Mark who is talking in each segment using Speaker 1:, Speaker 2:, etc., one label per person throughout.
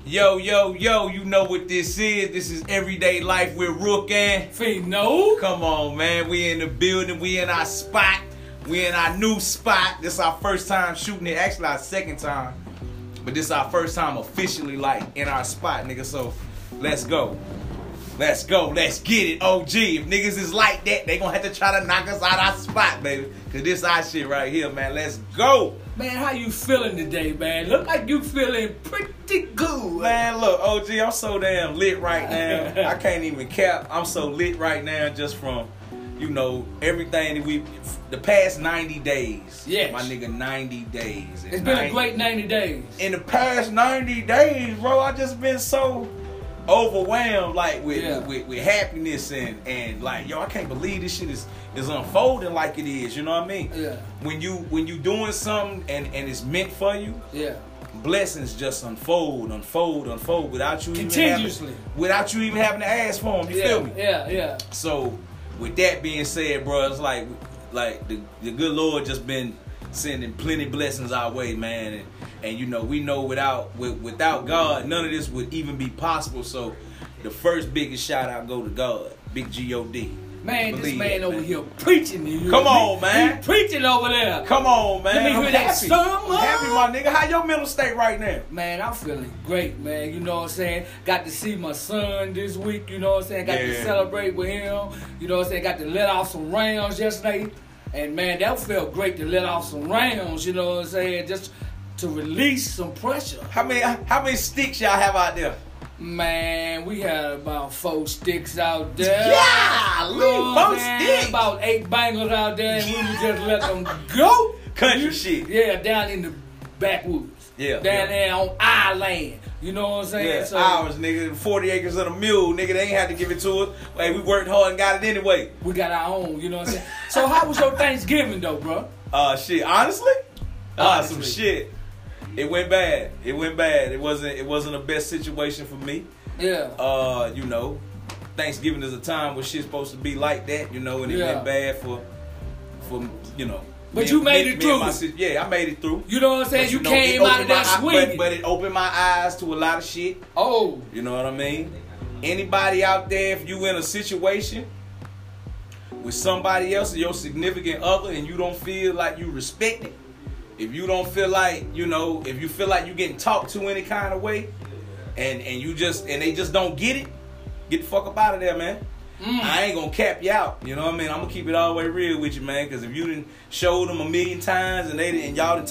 Speaker 1: Yo, you know what this is. This is Everyday Life with Rook and
Speaker 2: Fino.
Speaker 1: Come on, man. We in the building. We in our spot. We in our new spot. This is our first time shooting it. Actually, our second time. But this is our first time officially, like, in our spot, nigga. So, let's go. Let's go. Let's get it. OG. If niggas is like that, they gonna have to try to knock us out our spot, baby. Because this our shit right here, man. Let's go.
Speaker 2: Man, how you feeling today, man? Look like you feeling pretty good.
Speaker 1: Man, look, OG, I'm so damn lit right now. I can't even cap. I'm so lit right now just from, you know, everything that the past 90 days.
Speaker 2: Yes.
Speaker 1: My nigga, 90 days.
Speaker 2: It's been a great 90 days.
Speaker 1: In the past 90 days, bro, I just been so overwhelmed, like, with happiness and like, yo, I can't believe this shit is unfolding like it is, you know what I mean?
Speaker 2: Yeah.
Speaker 1: When you doing something and it's meant for you,
Speaker 2: yeah,
Speaker 1: blessings just unfold without you
Speaker 2: continuously,
Speaker 1: without you even having to ask for them. You feel me?
Speaker 2: Yeah.
Speaker 1: So with that being said, bro, it's like the good Lord just been sending plenty blessings our way, man, and you know we know without God none of this would even be possible. So the first biggest shout out go to God, big G-O-D.
Speaker 2: Man,
Speaker 1: Believe
Speaker 2: this man
Speaker 1: it,
Speaker 2: over
Speaker 1: man.
Speaker 2: here preaching to you.
Speaker 1: Come on, man.
Speaker 2: He preaching over there.
Speaker 1: Come on, man.
Speaker 2: Let me hear
Speaker 1: I'm
Speaker 2: that
Speaker 1: happy.
Speaker 2: song.
Speaker 1: I'm happy, my nigga. How your mental state right now?
Speaker 2: Man, I'm feeling great, man. You know what I'm saying? Got to see my son this week, you know what I'm saying? Got to celebrate with him. You know what I'm saying? Got to let off some rounds yesterday. And, man, that felt great to let off some rounds, you know what I'm saying? Just to release some pressure.
Speaker 1: How many sticks y'all have out there?
Speaker 2: Man, we had about 4 sticks out there.
Speaker 1: Yeah,
Speaker 2: you know
Speaker 1: 4 sticks.
Speaker 2: About 8 bangers out there, and we just let them go.
Speaker 1: Country shit.
Speaker 2: Yeah, down in the backwoods.
Speaker 1: Yeah.
Speaker 2: Down there on our land. You know what I'm saying?
Speaker 1: Yeah,
Speaker 2: so,
Speaker 1: ours, nigga. 40 acres of a mule, nigga. They ain't had to give it to us. Hey, we worked hard and got it anyway.
Speaker 2: We got our own, you know what I'm saying? So how was your Thanksgiving, though, bro?
Speaker 1: Shit. Honestly?
Speaker 2: Honestly.
Speaker 1: Some shit. It went bad. It wasn't the best situation for me.
Speaker 2: Yeah.
Speaker 1: You know, Thanksgiving is a time where shit's supposed to be like that, you know, and it went bad for you know.
Speaker 2: But you made it through.
Speaker 1: Yeah, I made it through.
Speaker 2: You know what I'm saying?
Speaker 1: But,
Speaker 2: you came out of that swinging.
Speaker 1: But it opened my eyes to a lot of shit.
Speaker 2: Oh.
Speaker 1: You know what I mean? Anybody out there, if you in a situation with somebody else or your significant other and you don't feel like you respect it, if you don't feel like, you know, if you feel like you getting talked to any kind of way, and they just don't get it, get the fuck up out of there, man. I ain't gonna cap you out, you know what I mean? I'm gonna keep it all the way real with you, man, because if you done showed them a million times and y'all done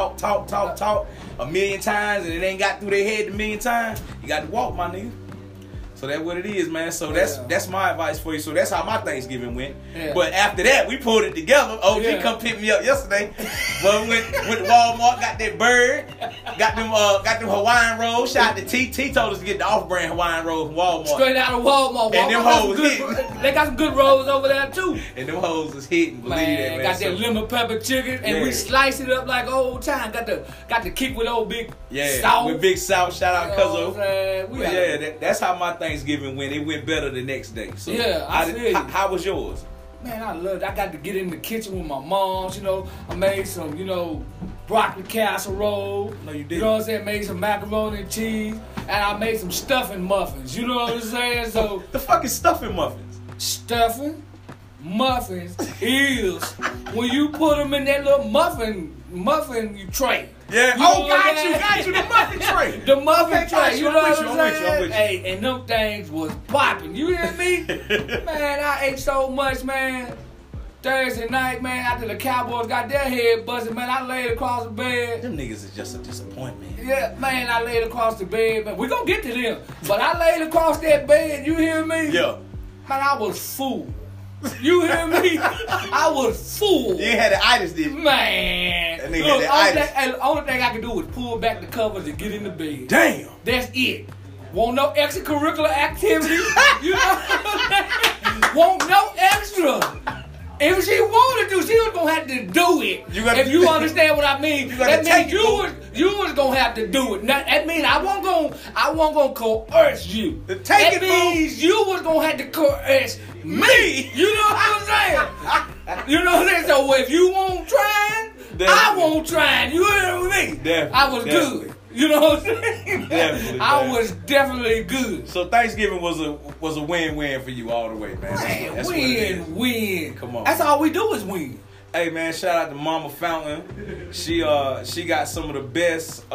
Speaker 1: talk a million times and it ain't got through their head a million times, you got to walk, my nigga. So that's what it is, man. So that's my advice for you. So that's how my Thanksgiving went. Yeah. But after that, we pulled it together. OG come pick me up yesterday. But we went to Walmart, got that bird, got them Hawaiian rolls. Shout out to T. T told us to get the off-brand Hawaiian rolls from Walmart.
Speaker 2: Straight out of Walmart.
Speaker 1: And them hoes hitting.
Speaker 2: They got some good rolls over there too.
Speaker 1: And them hoes is hitting. Believe that, man.
Speaker 2: Got that lemon pepper chicken, and we slice it up like old time. Got the kick with old big South.
Speaker 1: With Big South. Shout out
Speaker 2: Cuzzo.
Speaker 1: That's how my Thanksgiving went. It went better the next day. So how was yours?
Speaker 2: Man, I loved it. I got to get in the kitchen with my moms, you know. I made some, you know, broccoli casserole.
Speaker 1: No, you did.
Speaker 2: You know what I'm saying? Made some macaroni and cheese. And I made some stuffing muffins. You know what I'm saying? So
Speaker 1: the fucking stuffing muffins.
Speaker 2: Stuffing muffins is when you put them in that little muffin tray.
Speaker 1: Yeah.
Speaker 2: You know
Speaker 1: got you. The muffin tray.
Speaker 2: The muffin tray. You know what I'm
Speaker 1: I'm
Speaker 2: saying?
Speaker 1: with you.
Speaker 2: Hey, and them things was popping. You hear me? Man, I ate so much, man. Thursday night, man, after the Cowboys got their head busted, man, I laid across the bed.
Speaker 1: Them niggas is just a disappointment.
Speaker 2: Yeah, man, I laid across the bed, man. We gonna get to them. But I laid across that bed, you hear me?
Speaker 1: Yeah.
Speaker 2: Man, I was fooled. You hear me? I was fooled.
Speaker 1: You ain't had the itis, did you?
Speaker 2: Man.
Speaker 1: That nigga had the itis.
Speaker 2: The only thing I can do is pull back the covers and get in the bed.
Speaker 1: Damn.
Speaker 2: That's it. Want no extracurricular activity? You know? Want no extra. If she wanted to, she was gonna have to do it. If you understand what I mean, that means you was gonna have to do it. That means I wasn't gonna coerce you. That means you was gonna have to coerce me. You know what I'm saying? You know what I'm saying? So if you won't try, I won't try. You hear me? I was good. You know what I'm saying?
Speaker 1: Definitely,
Speaker 2: I
Speaker 1: man.
Speaker 2: was definitely good.
Speaker 1: So Thanksgiving was a win-win for you all the way, man. That's what it is.
Speaker 2: Win.
Speaker 1: Come on.
Speaker 2: That's all we do is win.
Speaker 1: Hey man, shout out to Mama Fountain. She got some of the best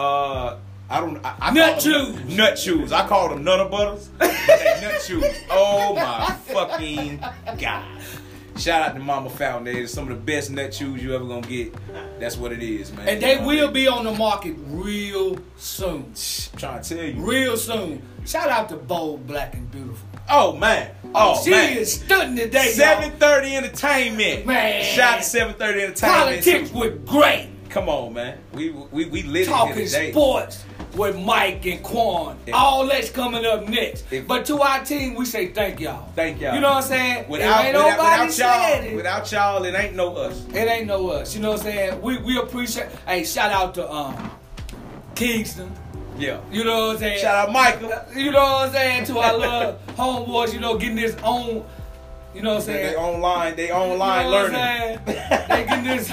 Speaker 1: I
Speaker 2: Nut
Speaker 1: call them
Speaker 2: chews.
Speaker 1: Nut chews. I call them Nutter Butters. But they nut chews. Oh my fucking God. Shout out to Mama Fountain. They're some of the best nut chews you ever gonna get. That's what it is, man.
Speaker 2: And they will be on the market real soon.
Speaker 1: I'm trying to tell you.
Speaker 2: Real soon. Shout out to Bold, Black, and Beautiful.
Speaker 1: Oh man. Oh
Speaker 2: she
Speaker 1: man.
Speaker 2: is stunning today,
Speaker 1: 730 Entertainment.
Speaker 2: Man.
Speaker 1: Shout out to 730 Entertainment.
Speaker 2: Politics with great.
Speaker 1: Come on, man. We lit
Speaker 2: Talking
Speaker 1: it today.
Speaker 2: sports with Mike and Quan.
Speaker 1: Yeah.
Speaker 2: All that's coming up next.
Speaker 1: If-
Speaker 2: But to our team, we say thank y'all.
Speaker 1: Thank y'all.
Speaker 2: You know what I'm saying?
Speaker 1: Without
Speaker 2: ain't nobody
Speaker 1: y'all,
Speaker 2: said it.
Speaker 1: without y'all, it ain't no us.
Speaker 2: It ain't no us. You know what I'm saying? We appreciate. Hey, shout out to Kingston.
Speaker 1: Yeah.
Speaker 2: You know what I'm saying?
Speaker 1: Shout out Michael.
Speaker 2: You know what I'm saying? To our little homeboys, you know, getting this own. You know what I'm saying?
Speaker 1: They online
Speaker 2: You know what
Speaker 1: learning.
Speaker 2: I'm saying? They getting this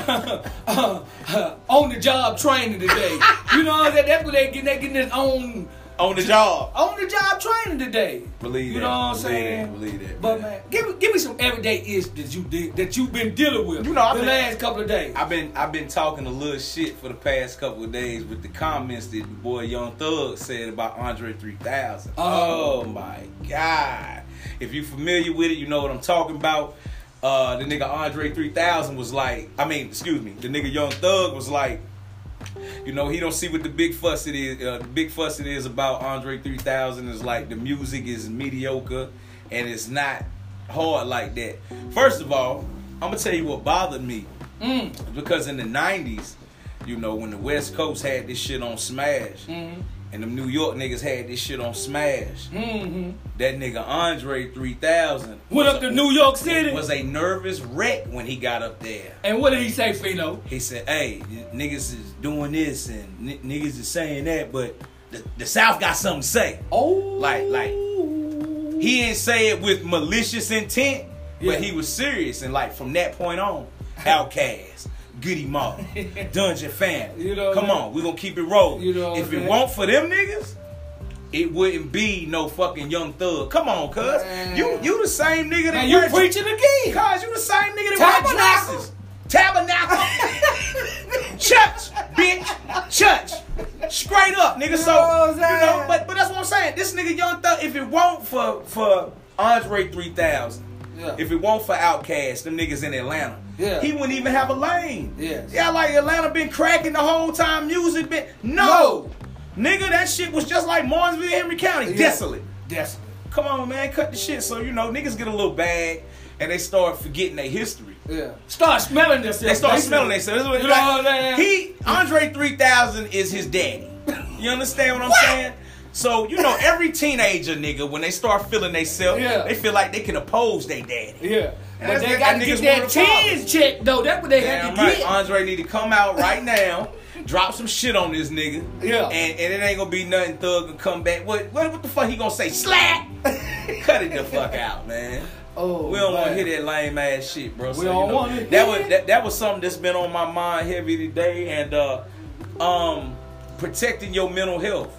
Speaker 2: on the job training today. You know what I'm saying? That's what they getting. They getting this on
Speaker 1: the job.
Speaker 2: the job training today.
Speaker 1: Believe
Speaker 2: You
Speaker 1: that.
Speaker 2: know what I'm
Speaker 1: Believe
Speaker 2: saying?
Speaker 1: that. Believe that.
Speaker 2: But man, give me some everyday ish that you've been dealing with.
Speaker 1: You know,
Speaker 2: the last couple of days.
Speaker 1: I've been talking a little shit for the past couple of days with the comments that the boy Young Thug said about Andre 3000. Oh my God. If you familiar with it, you know what I'm talking about. The nigga Andre 3000 was like, the nigga Young Thug was like, you know, he don't see what the big fuss it is. The big fuss it is about Andre 3000 is like the music is mediocre and it's not hard like that. First of all, I'm gonna tell you what bothered me. Because in the 90s, you know, when the West Coast had this shit on Smash, and them New York niggas had this shit on Smash, that nigga Andre 3000
Speaker 2: went up to New York City.
Speaker 1: was a nervous wreck when he got up there.
Speaker 2: And what did he say, Fino?
Speaker 1: He said, hey, niggas is doing this and niggas is saying that, but the South got something to say.
Speaker 2: Oh.
Speaker 1: Like, he didn't say it with malicious intent, but he was serious. And like, from that point on, Outkast, Goody Mob, Dungeon Family.
Speaker 2: You know,
Speaker 1: come on, we gonna keep it rolling.
Speaker 2: You know,
Speaker 1: if it weren't for them niggas, it wouldn't be no fucking Young Thug. Come on, cuz. You the same nigga that
Speaker 2: and you preaching again.
Speaker 1: Cuz you the same nigga that wear dresses. Tabernacle. Church, bitch. Church. Straight up, nigga. So, you know, but that's what I'm saying. This nigga Young Thug, if it weren't for Andre 3000, if it weren't for Outkast, them niggas in Atlanta, he wouldn't even have a lane. Yeah, like Atlanta been cracking the whole time, music been... No. Nigga, that shit was just like Martinsville, Henry County. Desolate. Come on, man. Cut the shit. So, you know, niggas get a little bag and they start forgetting their history.
Speaker 2: Start smelling themselves.
Speaker 1: They start smelling themselves. You know what I'm saying? Andre 3000 is his daddy. You understand what I'm saying? So, you know, every teenager nigga, when they start feeling themselves, they feel like they can oppose their daddy.
Speaker 2: But they got to get that chins check, though. That's what they have to get.
Speaker 1: Andre need to come out right now, drop some shit on this nigga. And it ain't gonna be nothing Thug and come back. What the fuck he gonna say? Slap! Cut it the fuck out, man. We don't want to hear that lame ass shit, bro.
Speaker 2: We don't want to
Speaker 1: that was something that's been on my mind heavy today, and protecting your mental health.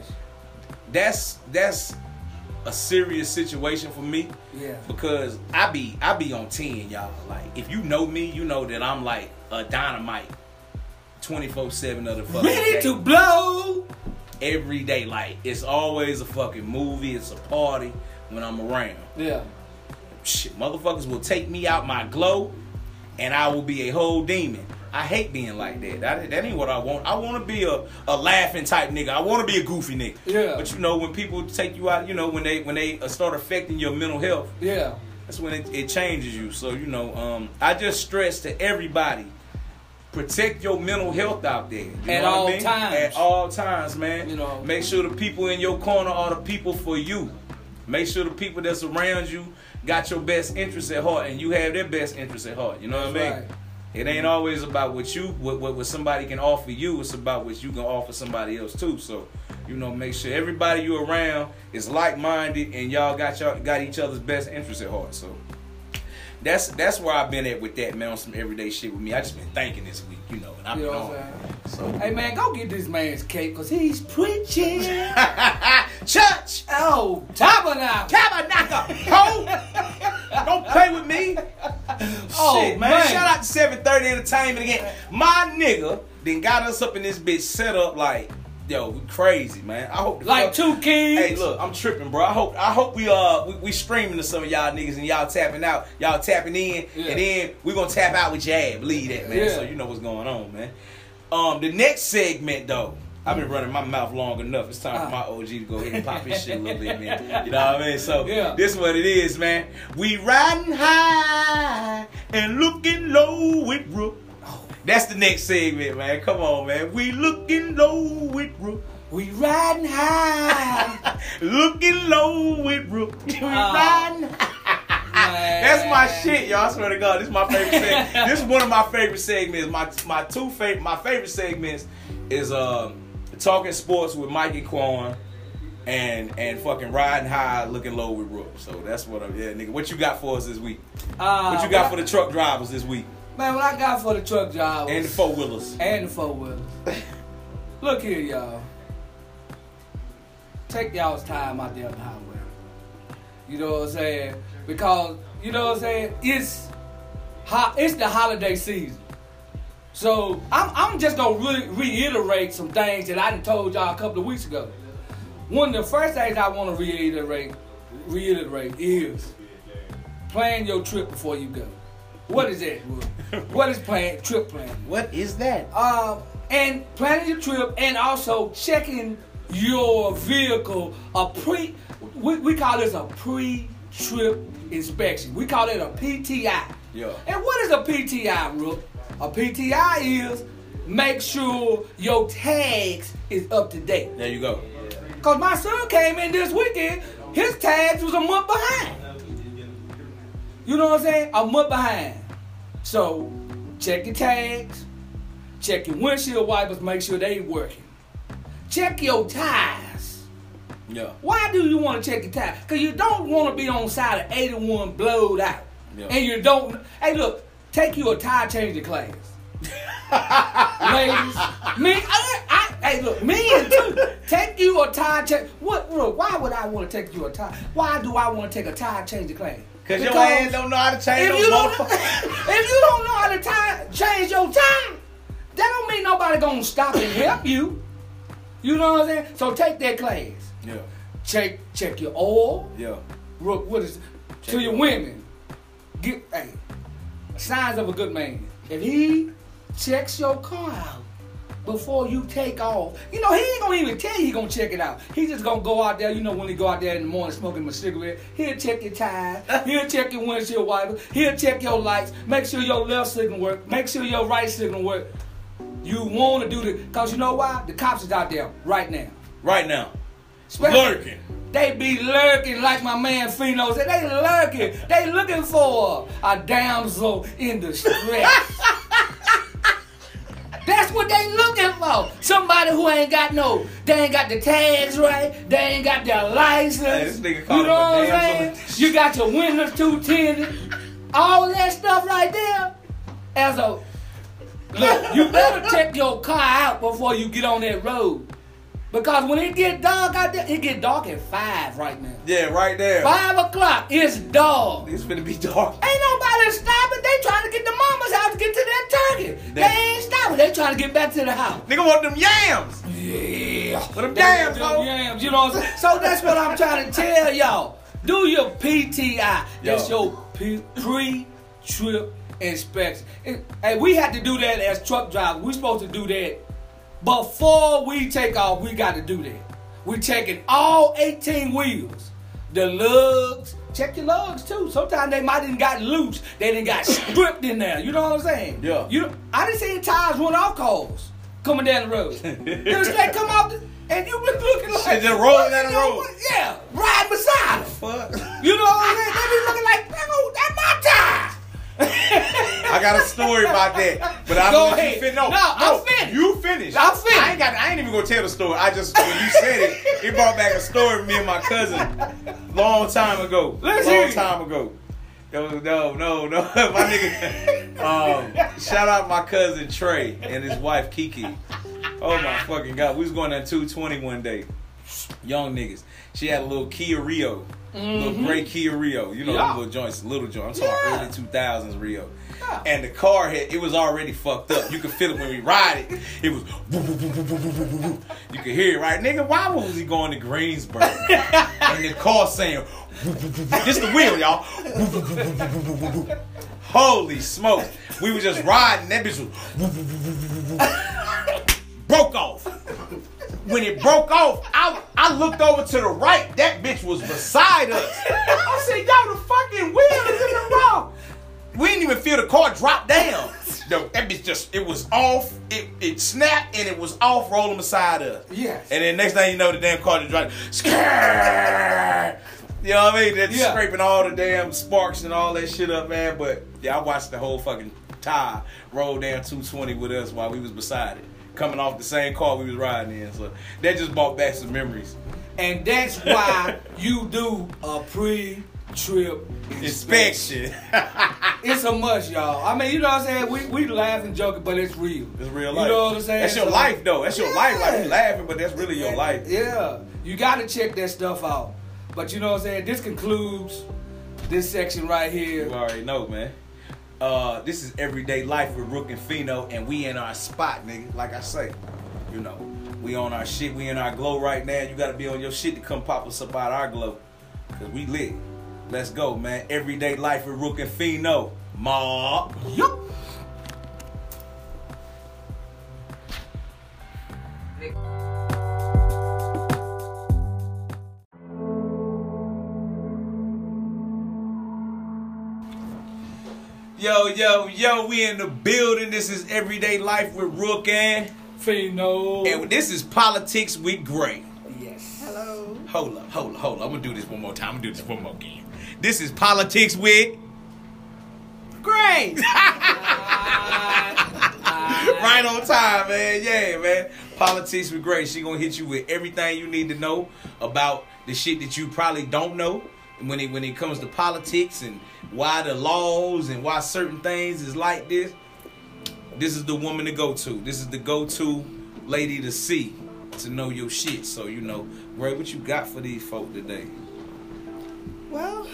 Speaker 1: That's a serious situation for me. Because I be on 10, y'all. Like, if you know me, you know that I'm like a dynamite 24/7 of the fucking
Speaker 2: ready
Speaker 1: day.
Speaker 2: to blow
Speaker 1: Every day. Like, it's always a fucking movie, it's a party when I'm around. Shit, motherfuckers will take me out my glow and I will be a whole demon. I hate being like that. That ain't what I want. I want to be a laughing type nigga. I want to be a goofy nigga. But you know, when people take you out, you know, when they start affecting your mental health, that's when it changes you. So, you know, I just stress to everybody, protect your mental health out there.
Speaker 2: At all times.
Speaker 1: At all times, man.
Speaker 2: You know,
Speaker 1: make sure the people in your corner are the people for you. Make sure the people that's around you got your best interests at heart, and you have their best interests at heart. You know what I mean? It ain't always about what somebody can offer you. It's about what you can offer somebody else too. So, you know, make sure everybody you around is like-minded and y'all got each other's best interests at heart. So that's where I've been at with that, man, on some everyday shit with me. I just been thinking this week, you know, and I've been on. So,
Speaker 2: hey man, go get this man's cake, cause he's preaching.
Speaker 1: Church.
Speaker 2: Oh, tabernacle.
Speaker 1: Ho. Don't play with me.
Speaker 2: Oh,
Speaker 1: Shit, man. Shout out to 730 Entertainment again. My nigga then got us up in this bitch set up like, yo, we crazy, man. I hope
Speaker 2: like 2 Kids.
Speaker 1: Hey, look, I'm tripping, bro. I hope we streaming to some of y'all niggas and y'all tapping out, y'all tapping in, and then we gonna tap out with Jab. Believe that, man. So you know what's going on, man. The next segment though, I've been running my mouth long enough. It's time for my OG to go ahead and pop his shit a little bit, man. You know what I mean? So this is what it is, man. We riding high and looking low with Rook. That's the next segment, man. Come on, man. We looking low with Rook.
Speaker 2: We riding high.
Speaker 1: Looking low with Rook. We riding high. That's my shit, y'all. I swear to God, this is my favorite segment. This is one of my favorite segments. My favorite segments is talking sports with Mikey Quan and fucking riding high, looking low with Rook. So that's what nigga. What you got for us this week? What you got for the truck drivers this week?
Speaker 2: Man, what I got for the truck drivers
Speaker 1: and the 4-wheelers.
Speaker 2: Look here, y'all. Take y'all's time out there on the highway. You know what I'm saying? Because, you know what I'm saying? It's the holiday season. So, I'm just going to reiterate some things that I done told y'all a couple of weeks ago. One of the first things I want to reiterate is plan your trip before you go. What is that? What is trip planning?
Speaker 1: What is that?
Speaker 2: And planning your trip and also checking your vehicle. We call this a pre-trip inspection. We call it a PTI.
Speaker 1: Yeah.
Speaker 2: And what is a PTI, Rook? A PTI is make sure your tags is up to date.
Speaker 1: There you go.
Speaker 2: Cause my son came in this weekend, his tags was a month behind. You know what I'm saying? A month behind. So, check your tags. Check your windshield wipers. Make sure they working. Check your tires.
Speaker 1: Yeah.
Speaker 2: Why do you want to check your tires? Because you don't want to be on side of 81 blowed out.
Speaker 1: Yeah.
Speaker 2: And you don't... Hey, look. Take you a tire changing class. Ladies. Hey, look. Me too. Take you a tire change... Look, why would I want to take you a tire... Why do I want to take a tire changing class?
Speaker 1: Because your ass don't know how to change those motherfuckers.
Speaker 2: If you don't know how to change your tire, that don't mean nobody gonna stop and help you. You know what I'm saying? So take that class.
Speaker 1: Yeah.
Speaker 2: Check your oil.
Speaker 1: Yeah.
Speaker 2: What is it? To your women. Signs of a good man. If he checks your car out before you take off, you know, he ain't gonna even tell you he gonna check it out. He just gonna go out there, you know, when he go out there in the morning smoking him a cigarette, he'll check your tires, he'll check your windshield wiper, he'll check your lights, make sure your left signal work, make sure your right signal work. You wanna do this, cause you know why? The cops is out there right now.
Speaker 1: Right now. Lurking.
Speaker 2: They be lurking like my man Fino said. They lurking. They looking for a damsel in distress. That's what they looking for. Somebody who ain't got they ain't got the tags right. They ain't got their license.
Speaker 1: Hey, this nigga
Speaker 2: you know what I'm saying? You got your windows too tinted. All that stuff right there. Look, you better check your car out before you get on that road. Because when it get dark out there, it get dark at 5 right now.
Speaker 1: Yeah, right there.
Speaker 2: 5 o'clock, it's dark.
Speaker 1: It's finna be dark.
Speaker 2: Ain't nobody stopping. They trying to get the mama's house to get to that turkey. They ain't stopping. They trying to get back to the house.
Speaker 1: Nigga want them yams.
Speaker 2: Yeah.
Speaker 1: For them yams,
Speaker 2: yams, you know what I'm saying? So that's what I'm trying to tell y'all. Do your PTI. That's your pre-trip inspection. And we had to do that as truck drivers. We supposed to do that. Before we take off, we got to do that. We checking all 18 wheels. The lugs. Check your lugs too. Sometimes they might have got loose. They done got stripped in there. You know what I'm saying?
Speaker 1: Yeah.
Speaker 2: I done seen tires run off cars coming down the road. They straight come off and you been looking like...
Speaker 1: Shit just rolling down the road.
Speaker 2: Yeah. Riding beside them.
Speaker 1: Fuck.
Speaker 2: You know what I'm saying? They be looking like, that's my tire.
Speaker 1: I got a story about that, but I'm
Speaker 2: Go
Speaker 1: gonna
Speaker 2: ahead.
Speaker 1: let you
Speaker 2: No, I'm finished.
Speaker 1: You finished.
Speaker 2: I'm finished.
Speaker 1: I ain't even gonna tell the story. I just when you said it brought back a story of me and my cousin long time ago.
Speaker 2: Let's
Speaker 1: long
Speaker 2: hear it.
Speaker 1: time ago. No. My nigga. Shout out my cousin Trey and his wife Kiki. Oh my fucking God. We was going to 220 one day. Young niggas. She had a little Kia Rio. Little gray Kia Rio. You know, little joints. I'm talking early 2000s Rio. Yeah. And the car it was already fucked up. You could feel it when we ride it. It was you could hear it, right? Nigga, why was he going to Greensboro? And the car saying this the wheel, y'all. Holy smokes. We was just riding, that bitch was broke off. When it broke off, I looked over to the right, that bitch was beside us. I said, yo, the fucking wheel is in the wrong. We didn't even feel the car drop down. That bitch it was off, it snapped, and it was off rolling beside us.
Speaker 2: Yes.
Speaker 1: And then next thing you know, the damn car just dropped. You know what I mean? They're scraping all the damn sparks and all that shit up, man. But, yeah, I watched the whole fucking tire roll down 220 with us while we was beside it. Coming off the same car we was riding in. So, that just brought back some memories.
Speaker 2: And that's why you do a pre-trip inspection. It's a must, y'all. I mean, you know what I'm saying? We laugh and joke, but it's real.
Speaker 1: It's real life.
Speaker 2: You know what I'm saying?
Speaker 1: That's your life, though. That's your life. Like, we laughing, but that's really your life.
Speaker 2: Yeah. You got to check that stuff out. But you know what I'm saying? This concludes this section right here.
Speaker 1: You already know, man. This is Everyday Life with Rook and Fino, and we in our spot, nigga. Like I say, you know, we on our shit. We in our glow right now. You got to be on your shit to come pop us up out our glow. Because we lit. Let's go, man. Everyday Life with Rook and Fino. Ma. Yup. Yo, we in the building. This is Everyday Life with Rook and
Speaker 2: Fino.
Speaker 1: And this is Politics with Gray.
Speaker 2: Yes.
Speaker 1: Hello. Hold up. I'm going to do this one more time. I'm going to do this one more again. This is Politics with
Speaker 3: Gray.
Speaker 1: Right on time, man. Yeah, man. Politics with Gray. She going to hit you with everything you need to know about the shit that you probably don't know. When it comes to politics and why the laws and why certain things is like this, this is the woman to go to. This is the go-to lady to see, to know your shit. So, you know, Ray, what you got for these folk today?
Speaker 3: Well,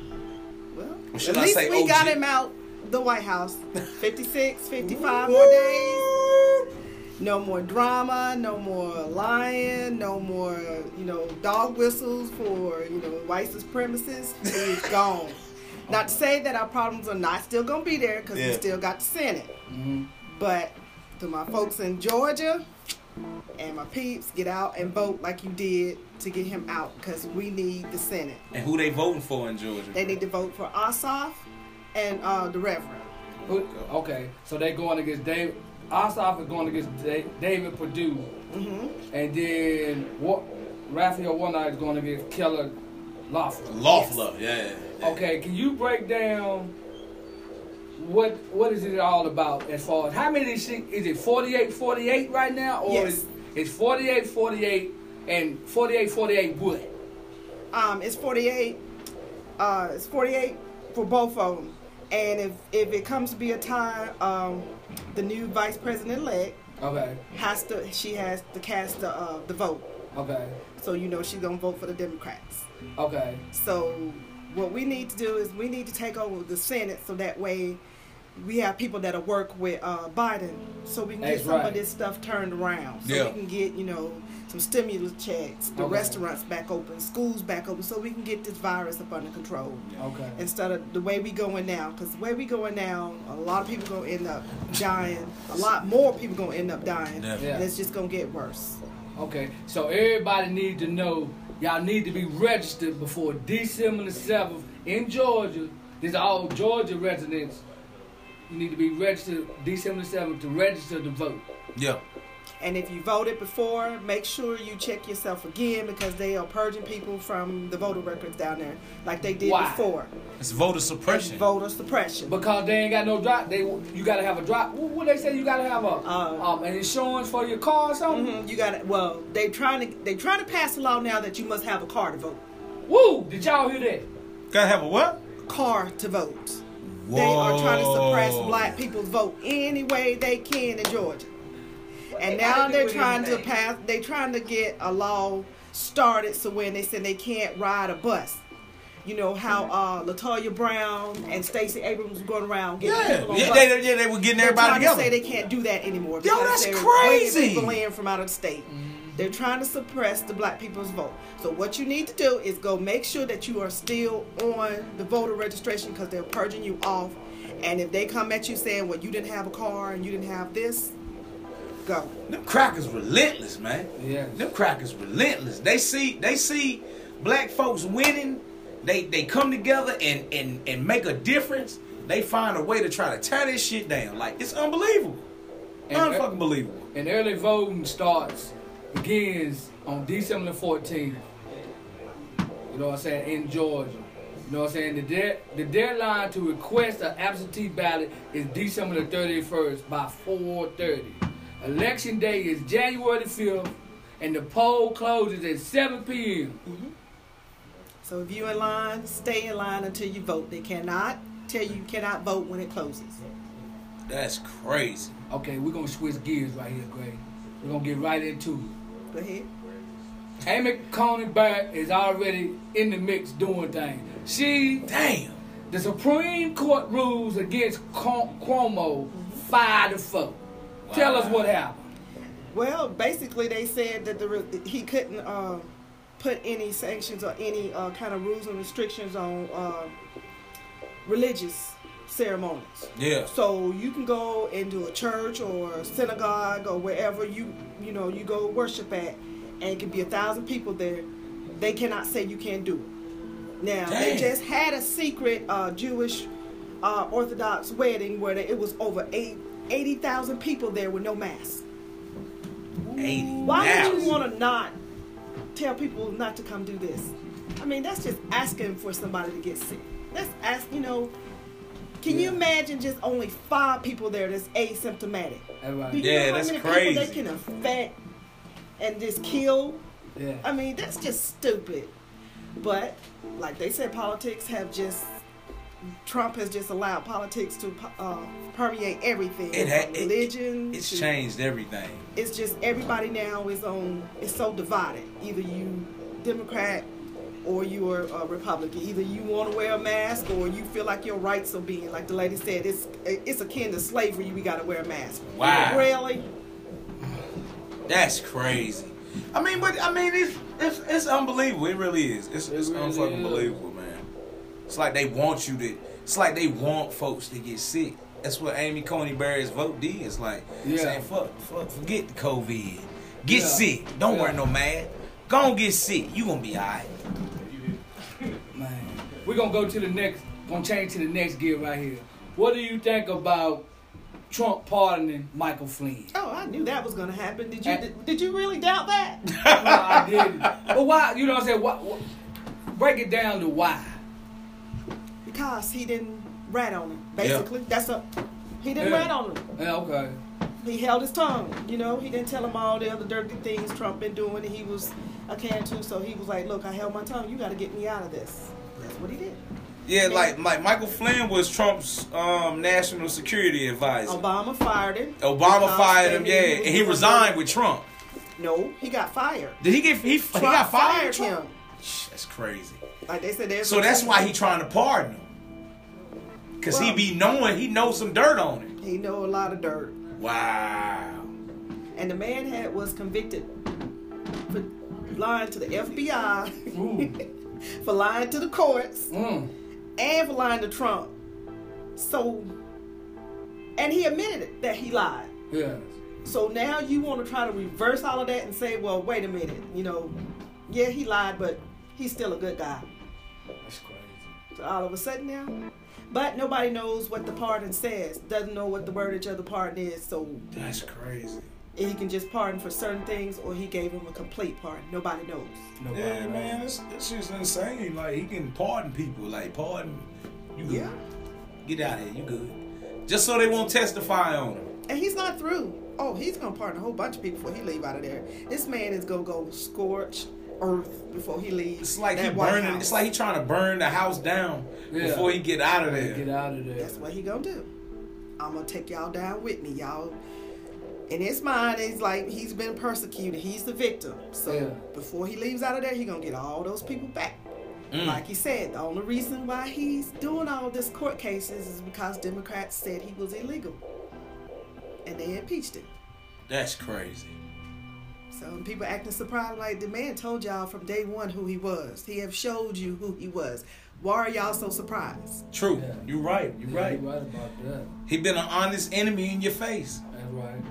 Speaker 3: at least we got him out the White House. 56, 55 more days. No more drama, no more lying, no more, dog whistles for, white supremacists. It's gone. Not to say that our problems are not still going to be there because we still got the Senate. Mm-hmm. But to my folks in Georgia and my peeps, get out and vote like you did to get him out because we need the Senate.
Speaker 1: And who they voting for in Georgia?
Speaker 3: They need to vote for Ossoff and the Reverend.
Speaker 2: Okay, so they going against David. Ossoff is going against David Perdue. Mm-hmm. And then Raphael Warnock is going against Keller Loeffler.
Speaker 1: Yeah.
Speaker 2: Okay, can you break down what is it all about as far as how many is it 48-48 right now? Or
Speaker 3: yes.
Speaker 2: It's 48-48 and 48-48 what?
Speaker 3: It's 48. It's 48 for both of them. And if it comes to be a tie, the new vice president-elect she has to cast the vote.
Speaker 2: Okay.
Speaker 3: So she's gonna vote for the Democrats.
Speaker 2: Okay.
Speaker 3: So what we need to do is we need to take over the Senate so that way we have people that'll work with Biden so we can get some of this stuff turned around. So we can get, some stimulus checks, the restaurants back open, schools back open, so we can get this virus up under control.
Speaker 2: Okay.
Speaker 3: Instead of the way we going now. Because the way we going now, a lot of people going to end up dying. A lot more people going to end up dying. Yeah. And it's just going to get worse.
Speaker 2: Okay. So everybody needs to know, y'all need to be registered before December the 7th in Georgia. These are all Georgia residents. You need to be registered December the 7th to register to vote.
Speaker 1: Yeah.
Speaker 3: And if you voted before, make sure you check yourself again because they are purging people from the voter records down there like they did before.
Speaker 1: It's voter suppression.
Speaker 3: Voter suppression.
Speaker 2: Because they ain't got no drop. You got to have a drop. What they say? You got to have an insurance for your car or something?
Speaker 3: Mm-hmm. You got to. Well, they trying to pass a law now that you must have a car to vote.
Speaker 2: Woo! Did y'all hear that?
Speaker 1: Gotta have a what?
Speaker 3: car to vote.
Speaker 1: Whoa.
Speaker 3: They are trying to suppress black people's vote any way they can in Georgia. And now they're trying to get a law started so when they said they can't ride a bus. You know how LaToya Brown and Stacey Abrams were going around getting people on buses.
Speaker 1: They were getting everybody together.
Speaker 3: They're trying to say they can't do that anymore.
Speaker 1: Yo, that's
Speaker 3: they're
Speaker 1: crazy.
Speaker 3: Bringing people in from out of the state. They're trying to suppress the black people's vote. So what you need to do is go make sure that you are still on the voter registration because they're purging you off. And if they come at you saying, well, you didn't have a car and you didn't have this, go.
Speaker 1: Them crackers relentless, man.
Speaker 2: Yeah.
Speaker 1: Them crackers relentless. They see black folks winning. They come together and make a difference. They find a way to try to tear this shit down. Like, it's unbelievable. Unfucking believable.
Speaker 2: And early voting begins on December 14th. You know what I'm saying? In Georgia. You know what I'm saying? The deadline to request an absentee ballot is December the 31st by 4:30. Election day is January the 5th, and the poll closes at 7 p.m.
Speaker 3: So if you're in line, stay in line until you vote. They cannot tell you cannot vote when it closes.
Speaker 1: That's crazy.
Speaker 2: Okay, we're going to switch gears right here, Gray. We're going to get right into it.
Speaker 3: Go ahead.
Speaker 2: Amy Coney Barrett is already in the mix doing things. The Supreme Court rules against Cuomo 5-4. Wow. Tell us what happened.
Speaker 3: Well, basically they said that he couldn't put any sanctions or any kind of rules and restrictions on religious ceremonies.
Speaker 1: Yeah.
Speaker 3: So you can go into a church or a synagogue or wherever you go worship at, and it can be 1,000 people there. They cannot say you can't do it. Now, they just had a secret Jewish Orthodox wedding where it was over 80,000 people there with no mask.
Speaker 1: 80,000.
Speaker 3: Why would you want to not tell people not to come do this? I mean, that's just asking for somebody to get sick. That's can you imagine just only 5 people there that's asymptomatic?
Speaker 2: Right.
Speaker 3: Do you know how
Speaker 1: that's
Speaker 3: many
Speaker 1: crazy.
Speaker 3: people they can affect and just kill?
Speaker 2: Yeah.
Speaker 3: I mean, that's just stupid. But, like they said, Trump has just allowed politics to permeate everything. Religion.
Speaker 1: Changed everything.
Speaker 3: It's just everybody now is so divided. Either you Democrat or you are a Republican. Either you want to wear a mask or you feel like your rights are being, like the lady said, it's akin to slavery. We got to wear a mask.
Speaker 1: Wow.
Speaker 3: Really?
Speaker 1: That's crazy. It's unbelievable. It really is. It's unfucking believable, man. It's like they want folks to get sick. That's what Amy Coney Barrett's vote did. It's like saying, forget the COVID. Get sick. Don't wear no mask. Go on, get sick. You gonna be alright.
Speaker 2: Man, we're gonna change to the next gear right here. What do you think about Trump pardoning Michael Flynn?
Speaker 3: Oh, I knew that was gonna happen. Did you really doubt that?
Speaker 2: No, I didn't. But why? You know what I'm saying? What, break it down to why.
Speaker 3: Because he didn't rat on him. Basically, he didn't rat on him.
Speaker 2: Yeah, okay.
Speaker 3: He held his tongue. He didn't tell him all the other dirty things Trump been doing, and he was a can too. So he was like, "Look, I held my tongue. You got to get me out of this." That's what he did.
Speaker 1: Yeah, like Michael Flynn was Trump's national security advisor.
Speaker 3: Obama fired him.
Speaker 1: Obama fired him, and he resigned with Trump.
Speaker 3: No, he got fired.
Speaker 1: Did he get? He got fired.
Speaker 3: Him.
Speaker 1: That's crazy.
Speaker 3: Like they said,
Speaker 1: so that's why he trying to pardon him. Cause he knows some dirt on him.
Speaker 3: He know a lot of dirt.
Speaker 1: Wow.
Speaker 3: And the man was convicted for lying to the FBI, for lying to the courts, and for lying to Trump. So, and he admitted it, that he lied.
Speaker 2: Yeah. So
Speaker 3: now you want to try to reverse all of that and say, well, wait a minute, yeah, he lied, but he's still a good guy.
Speaker 2: That's crazy.
Speaker 3: So all of a sudden now, but nobody knows what the pardon says. Doesn't know what the wordage of the pardon is. So
Speaker 1: that's crazy.
Speaker 3: He can just pardon for certain things, or he gave him a complete pardon. Nobody knows.
Speaker 1: Yeah, man, it's just insane. Like, he can pardon people. Like, pardon you good.
Speaker 3: Yeah.
Speaker 1: Get out of here. You good. Just so they won't testify on him.
Speaker 3: And he's not through. Oh, he's gonna pardon a whole bunch of people before he leave out of there. This man is gonna go scorch earth before he leaves.
Speaker 1: It's like he burning. It's like he trying to burn the house down before he get out of there.
Speaker 2: Get out of there.
Speaker 3: That's what he gonna do. I'm gonna take y'all down with me, y'all. In his mind, it's like he's been persecuted. He's the victim. So before he leaves out of there, he gonna get all those people back. Like he said, the only reason why he's doing all this court cases is because Democrats said he was illegal, and they impeached him.
Speaker 1: That's crazy.
Speaker 3: So people acting surprised, like the man told y'all from day one who he was. He have showed you who he was. Why are y'all so surprised?
Speaker 1: True.
Speaker 2: Yeah.
Speaker 1: You're right. You're right.
Speaker 2: You're right about that.
Speaker 1: He been an honest enemy in your face.
Speaker 2: That's right.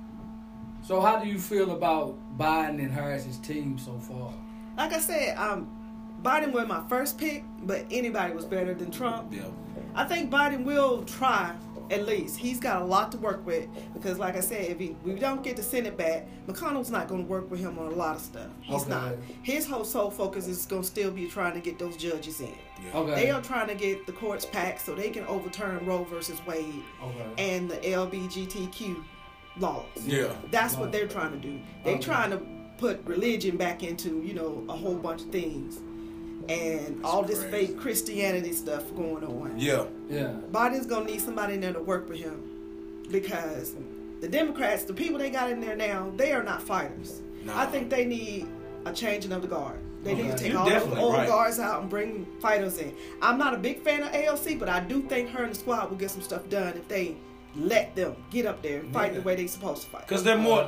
Speaker 2: So how do you feel about Biden and Harris's team so far?
Speaker 3: Like I said, Biden was my first pick, but anybody was better than Trump.
Speaker 1: Yeah.
Speaker 3: I think Biden will try, at least. He's got a lot to work with because, like I said, if we don't get the Senate back, McConnell's not going to work with him on a lot of stuff. He's not. His whole sole focus is going to still be trying to get those judges in.
Speaker 1: Yeah.
Speaker 2: Okay.
Speaker 3: They are trying to get the courts packed so they can overturn Roe versus Wade and the LGBTQ laws.
Speaker 1: Yeah.
Speaker 3: That's what they're trying to do. They're trying to put religion back into, a whole bunch of things. And all this fake Christianity stuff going on.
Speaker 1: Yeah.
Speaker 2: Yeah.
Speaker 3: Biden's going to need somebody in there to work with him. Because the Democrats, the people they got in there now, they are not fighters. No. I think they need a changing of the guard. They need to take all those old guards out and bring fighters in. I'm not a big fan of AOC, but I do think her and the squad will get some stuff done if they let them get up there and fight the way they're supposed to fight.
Speaker 1: Because they're more,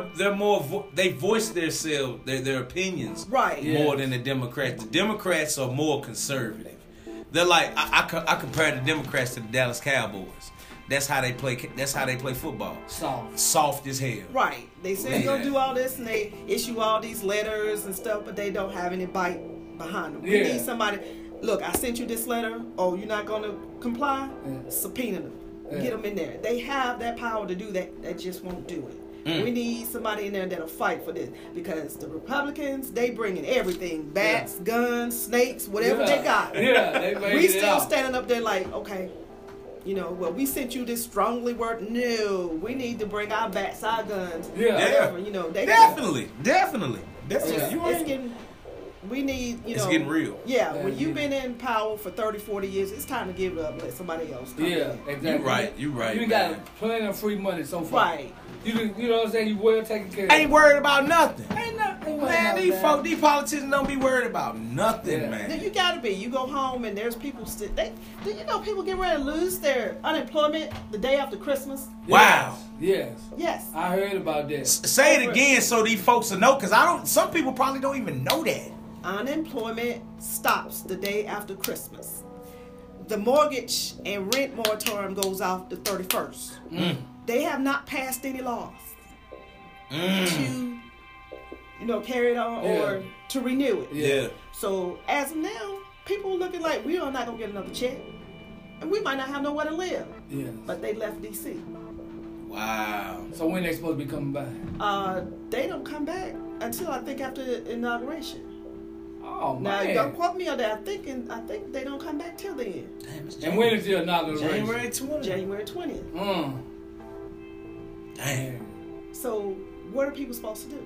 Speaker 1: they voice themselves, their opinions more than the Democrats. The Democrats are more conservative. They're like, I compare the Democrats to the Dallas Cowboys. That's how they play. That's how they play football. Soft as hell.
Speaker 3: Right. They say they're gonna do all this and they issue all these letters and stuff, but they don't have any bite behind them. We need somebody. Look, I sent you this letter. Oh, you're not gonna comply? Subpoena them. Get them in there. They have that power to do that. They just won't do it. We need somebody in there that'll fight for this because the Republicans, they bring in everything: bats, guns, snakes, whatever they got. We still standing up there like, okay. We sent you this strongly word. No, we need to bring our bats, our guns. Whatever, they
Speaker 1: definitely.
Speaker 3: We need,
Speaker 1: it's getting real.
Speaker 3: Yeah, when you've been in power for 30, 40 years, it's time to give it up and let somebody else come in.
Speaker 2: Exactly.
Speaker 1: You're right.
Speaker 2: You got plenty of free money so far.
Speaker 3: Right.
Speaker 2: You know what I'm saying? You well taken care of.
Speaker 1: Ain't worried about nothing.
Speaker 2: Ain't nothing.
Speaker 1: Man, these politicians don't be worried about nothing, man.
Speaker 3: You gotta be. You go home and there's people still. Do you know people get ready to lose their unemployment the day after Christmas?
Speaker 1: Wow.
Speaker 2: Yes. I heard about that.
Speaker 1: Say it again so these folks will know, because some people probably don't even know that.
Speaker 3: Unemployment stops the day after Christmas. The mortgage and rent moratorium goes off the 31st. They have not passed any laws to, carry it on or to renew it.
Speaker 1: Yeah.
Speaker 3: So as of now, people are looking like we are not gonna get another check, and we might not have nowhere to live. Yeah. But they left DC.
Speaker 1: Wow.
Speaker 2: So when they supposed to be coming back?
Speaker 3: They don't come back until I think after the inauguration.
Speaker 2: Oh,
Speaker 3: now,
Speaker 2: man.
Speaker 3: don't quote me on that. I think they don't come back till then.
Speaker 2: And when is the inauguration?
Speaker 1: January 20th.
Speaker 3: January 20th.
Speaker 1: Damn.
Speaker 3: So, what are people supposed to do?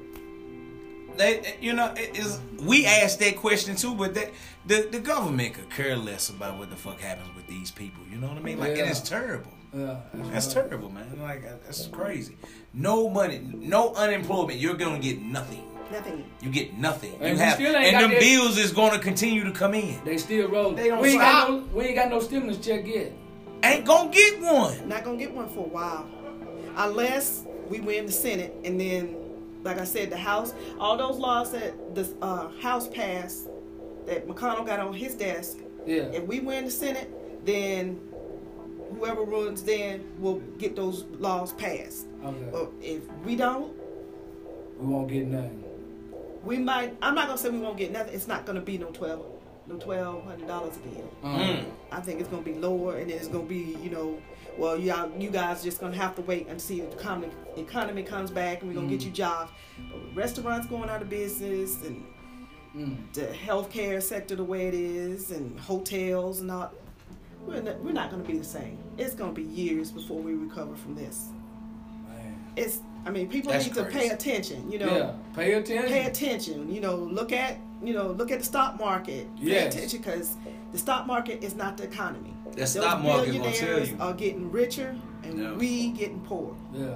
Speaker 1: We asked that question too, but the government could care less about what the fuck happens with these people. You know what I mean? Like, and it's terrible.
Speaker 2: Yeah,
Speaker 1: that's terrible, man. Like, that's crazy. No money, no unemployment. You're gonna get nothing.
Speaker 3: Nothing.
Speaker 1: You get nothing.
Speaker 2: And
Speaker 1: them bills is gonna continue to come in.
Speaker 2: They still rolling.
Speaker 1: They don't
Speaker 2: we ain't got no stimulus check yet.
Speaker 1: Ain't gonna get one.
Speaker 3: Not gonna get one for a while, unless we win the Senate and then, like I said, the House. All those laws that the House passed, that McConnell got on his desk.
Speaker 2: Yeah.
Speaker 3: If we win the Senate, then whoever runs then will get those laws passed.
Speaker 2: Okay.
Speaker 3: But if we don't,
Speaker 2: we won't get nothing.
Speaker 3: We might. I'm not gonna say we won't get nothing. It's not gonna be no $1,200 again. I think it's gonna be lower, and then it's gonna be, well, you guys just gonna have to wait and see if the economy comes back, and we're gonna get you jobs. But restaurants going out of business, and the healthcare sector the way it is, and hotels and all. We're not gonna be the same. It's gonna be years before we recover from this.
Speaker 2: Man.
Speaker 3: people need to pay attention.
Speaker 2: Pay attention.
Speaker 3: Pay attention. Look at the stock market. Pay attention because the stock market is not the economy.
Speaker 1: The stock market is gonna tell you.
Speaker 3: Are getting richer and we getting poor.
Speaker 2: Yeah.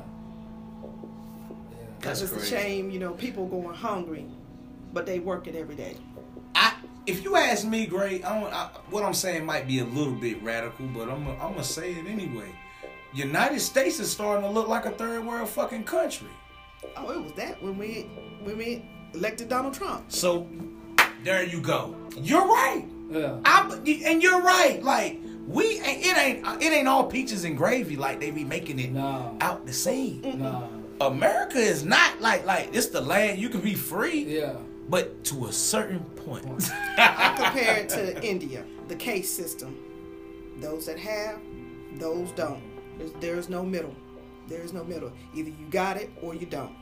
Speaker 3: That's it's crazy. A shame. People going hungry, but they working every day.
Speaker 1: If you ask me, Gray, what I'm saying might be a little bit radical, but I'm gonna say it anyway. United States is starting to look like a third world fucking country.
Speaker 3: Oh, it was that when we elected Donald Trump.
Speaker 1: So there you go. You're right.
Speaker 2: Yeah.
Speaker 1: And you're right. Like it ain't all peaches and gravy like they be making it out the scene.
Speaker 2: Nah.
Speaker 1: America is not like it's the land you can be free.
Speaker 2: Yeah.
Speaker 1: But to a certain point.
Speaker 3: I compare it to India, the caste system. Those that have, those don't. There's no middle. There's no middle. Either you got it or you don't.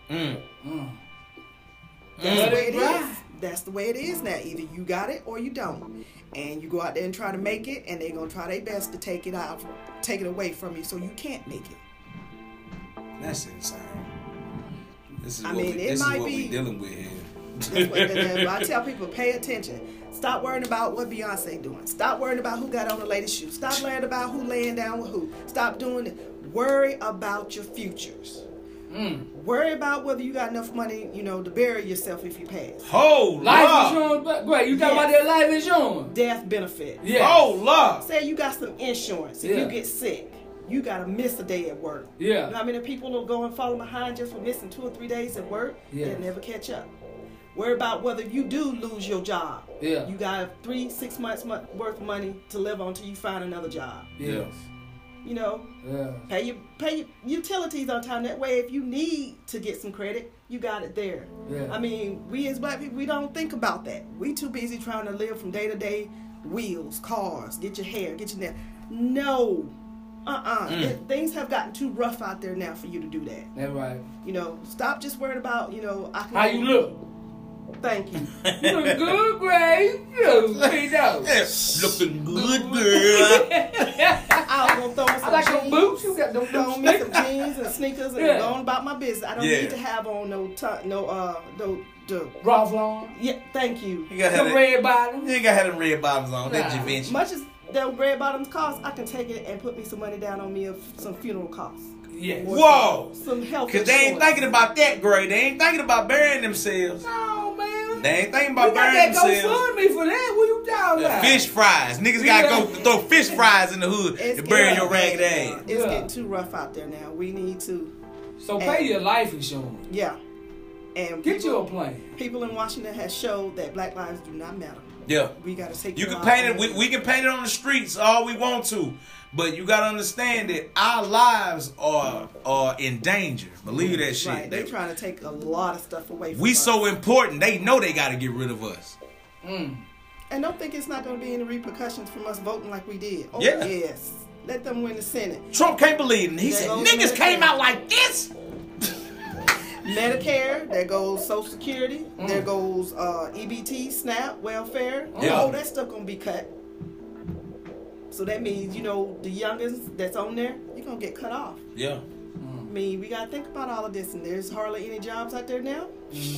Speaker 3: That's the way it is. That's the way it is now. Either you got it or you don't. And you go out there and try to make it, and they're going to try their best to take it away from you so you can't make it.
Speaker 1: That's insane. This is
Speaker 3: what
Speaker 1: we're dealing with here.
Speaker 3: I tell people, pay attention. Stop worrying about what Beyonce doing. Stop worrying about who got on the latest shoe. Stop worrying about who laying down with who. Stop doing it. Worry about your futures. Worry about whether you got enough money, to bury yourself if you pass.
Speaker 1: Oh,
Speaker 2: life insurance. Great, you talking about that life insurance?
Speaker 3: Death benefit.
Speaker 2: Yeah.
Speaker 1: Oh, Lord.
Speaker 3: Say you got some insurance. If you get sick, you got to miss a day at work.
Speaker 2: Yeah.
Speaker 3: You know how many people will go and fall behind just for missing 2 or 3 days at work?
Speaker 2: Yeah.
Speaker 3: They'll never catch up. Worry about whether you do lose your job.
Speaker 2: Yeah.
Speaker 3: You got 3-6 months worth of money to live on until you find another job.
Speaker 2: Yes.
Speaker 3: Pay your utilities on time. That way, if you need to get some credit, you got it there.
Speaker 2: Yeah.
Speaker 3: We as black people, we don't think about that. We too busy trying to live from day to day. Wheels, cars, get your hair, get your nail. No. Things have gotten too rough out there now for you to do that.
Speaker 2: That's right.
Speaker 3: Stop just worrying about,
Speaker 2: how you look.
Speaker 3: Thank you.
Speaker 2: You look good, Gray.
Speaker 1: Looking good, girl.
Speaker 3: I was gonna throw some
Speaker 2: like
Speaker 3: jeans.
Speaker 2: Boots. You got them
Speaker 3: throw me some jeans and sneakers and go on about my business. I don't need to have on the
Speaker 2: Ralph Lauren.
Speaker 3: Yeah, thank you.
Speaker 1: You got
Speaker 2: them red bottoms.
Speaker 1: You ain't got to have them red bottoms on. That's Givenchy.
Speaker 3: Much as the red bottoms cost, I can take it and put me some money down on me of some funeral costs.
Speaker 2: Yeah.
Speaker 1: Whoa.
Speaker 3: Some health.
Speaker 1: Because they ain't thinking about that, Gray. They ain't thinking about burying themselves.
Speaker 2: No, man.
Speaker 1: They ain't thinking about burying themselves.
Speaker 2: Go fund me for that. What you talking about?
Speaker 1: Fish fries. Niggas gotta go throw fish fries in the hood to bury your ragged ass.
Speaker 3: It's getting too rough out there now. We need to.
Speaker 2: So pay your life insurance.
Speaker 3: Yeah. And
Speaker 2: get you a plan.
Speaker 3: People in Washington have showed that black lives do not matter.
Speaker 1: Yeah.
Speaker 3: We gotta take.
Speaker 1: You can paint it. We can paint it on the streets all we want to. But you gotta understand that our lives are in danger. Believe that shit.
Speaker 3: Right. They're trying to take a lot of stuff away from us.
Speaker 1: We so important. They know they gotta get rid of us.
Speaker 3: And don't think it's not gonna be any repercussions from us voting like we did. Oh yes. Let them win the Senate.
Speaker 1: Trump can't believe it. He said niggas came out like this.
Speaker 3: Medicare, there goes Social Security, there goes EBT, SNAP, welfare.
Speaker 1: Yeah.
Speaker 3: All that stuff gonna be cut. So that means, the youngest that's on there, you're gonna get cut off.
Speaker 1: Yeah.
Speaker 3: I mean, we gotta think about all of this, and there's hardly any jobs out there now.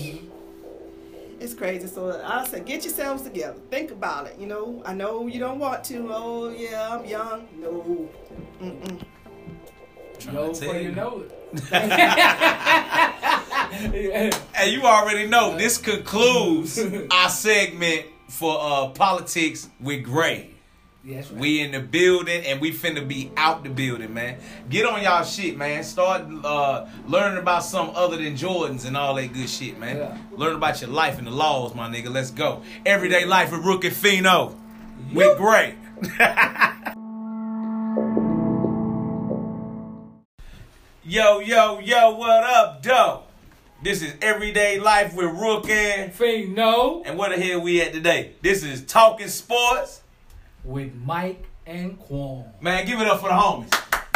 Speaker 3: It's crazy. So I said, get yourselves together. Think about it. I know you don't want to. Oh yeah, I'm young. No.
Speaker 2: No, before you know it.
Speaker 1: Hey, you already know this concludes our segment for politics with Gray.
Speaker 2: Yes, right.
Speaker 1: We in the building and we finna be out the building, man. Get on y'all shit, man. Start learning about something other than Jordans and all that good shit, man.
Speaker 2: Yeah.
Speaker 1: Learn about your life and the laws, my nigga. Let's go. Everyday life with Rook and Fino. With Gray. Yo, what up, doe? This is Everyday Life with Rook and
Speaker 2: Fino.
Speaker 1: And where the hell we at today? This is Talking Sports
Speaker 2: with Mike and Quan.
Speaker 1: Man, give it up for the homies.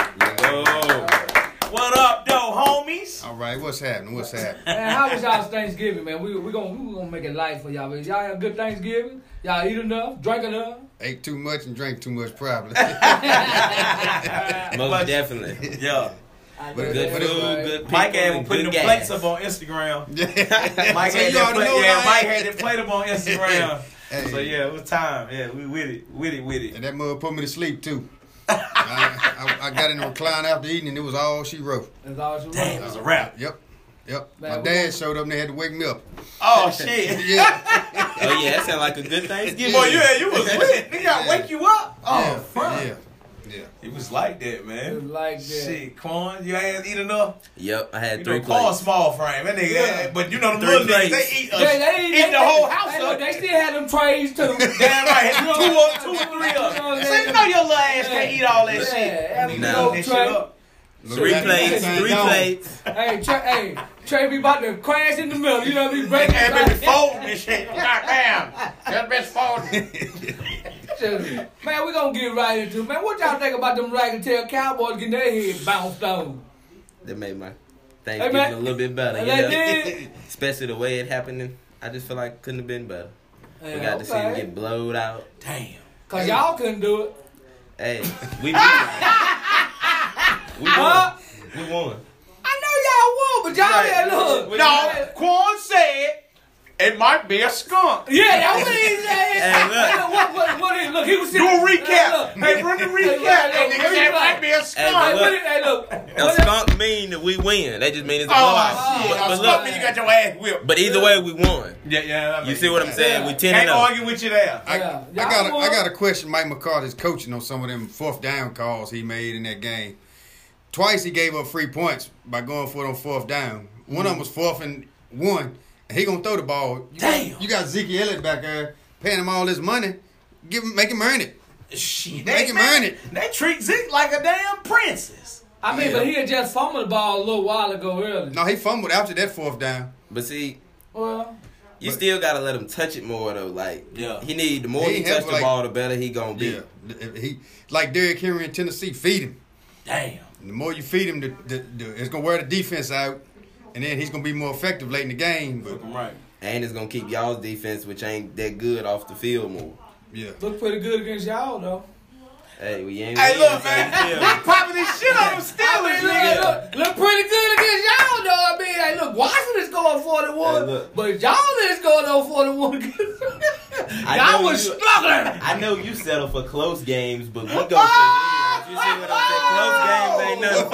Speaker 1: What up, though, homies?
Speaker 4: All right, what's happening?
Speaker 2: Man, how was y'all's Thanksgiving, man? We gonna make it light for y'all. Man. Y'all have a good Thanksgiving? Y'all eat enough? Drink enough?
Speaker 4: Ate too much and drank too much, probably.
Speaker 5: Most definitely.
Speaker 1: Yeah.
Speaker 4: Good food, good people.
Speaker 1: Mike had putting the plates up on Instagram. Mike had to plate up on Instagram. Hey. So yeah, it was time. Yeah, we with it.
Speaker 5: And that mother put me to sleep too. I got in the recline after eating, and it was all she wrote.
Speaker 2: That's all she wrote.
Speaker 1: Damn, it was a wrap.
Speaker 5: Yep. Man, my dad showed up and they had to wake me up.
Speaker 1: Oh shit.
Speaker 5: Yeah.
Speaker 4: Oh yeah, that sounded like a good Thanksgiving.
Speaker 1: Boy, you was lit. They gotta wake you up. Oh,
Speaker 5: yeah,
Speaker 1: fuck.
Speaker 5: Yeah.
Speaker 1: It was like that, man.
Speaker 2: It was like that.
Speaker 1: Shit, Quan, you ain't eat enough?
Speaker 4: Yep, I had
Speaker 1: you
Speaker 4: 3
Speaker 1: know,
Speaker 4: plates.
Speaker 1: Quan small frame. That nigga,
Speaker 2: Yeah.
Speaker 1: but you know the little niggas, they eat the whole house up.
Speaker 2: They still had them trays too.
Speaker 1: Damn right, two or 3 of them. So you know your little ass can't eat all that shit.
Speaker 4: No.
Speaker 1: That shit up.
Speaker 4: 3 plates.
Speaker 2: Hey, Trey be about to crash in the middle. You know what I mean? Breaking
Speaker 1: and be folding and shit. Goddamn. That bitch folding.
Speaker 2: Man, we gonna get right into it. Man, what y'all think about them Rag & Tail Cowboys getting their heads bounced on?
Speaker 4: That made my Thanksgiving a little bit better. You know?
Speaker 2: Did.
Speaker 4: Especially the way it happened. I just feel like it couldn't have been better.
Speaker 2: Yeah,
Speaker 4: we got to see him get blowed out.
Speaker 1: Damn.
Speaker 2: Cause y'all couldn't do it.
Speaker 4: Hey, we won. We won.
Speaker 2: I know y'all won, but y'all had look.
Speaker 1: No, Quan said it might be a skunk.
Speaker 2: Yeah, that's what he said. Look, he was
Speaker 1: do a recap. Hey, run the recap. That might be a skunk.
Speaker 2: Hey, look.
Speaker 4: A skunk mean that we win. That just means it's a blowout.
Speaker 1: Shit. But look, you got your ass whipped.
Speaker 4: But either way, we won.
Speaker 1: Yeah.
Speaker 4: You see what I'm saying? We 10-0.
Speaker 1: Can't argue with you there.
Speaker 5: I got a question. Mike McCarthy's coaching on some of them 4th down calls he made in that game. Twice he gave up free points by going for it on 4th down. One of them was 4th and 1, and he gonna throw the ball. You got Zeke Elliott back there paying him all this money. Make him earn it.
Speaker 1: Shit,
Speaker 5: make him earn it.
Speaker 1: They treat Zeke like a damn princess.
Speaker 2: I mean, but he had just fumbled the ball a little while ago earlier.
Speaker 5: No, he fumbled after that 4th down.
Speaker 4: But see,
Speaker 2: well,
Speaker 4: you still gotta let him touch it more though. Like, he need the more he touch the
Speaker 5: like,
Speaker 4: ball, the better he gonna be.
Speaker 5: Yeah, he like Derrick Henry in Tennessee. Feed him.
Speaker 1: Damn.
Speaker 5: And the more you feed him, it's gonna wear the defense out, and then he's gonna be more effective late in the game. But,
Speaker 1: right.
Speaker 4: And it's gonna keep y'all's defense, which ain't that good, off the field more.
Speaker 5: Yeah.
Speaker 2: Look pretty good against y'all though.
Speaker 4: Hey, we ain't.
Speaker 1: Hey, look, man. We popping this shit on them Steelers, nigga.
Speaker 2: Look pretty good against y'all, though. I mean, hey, look, Washington is going 41, but y'all is going on 41 against. Y'all was struggling.
Speaker 4: I know you settle for close games, but we go for wins. You see what I'm saying? Close games ain't nothing.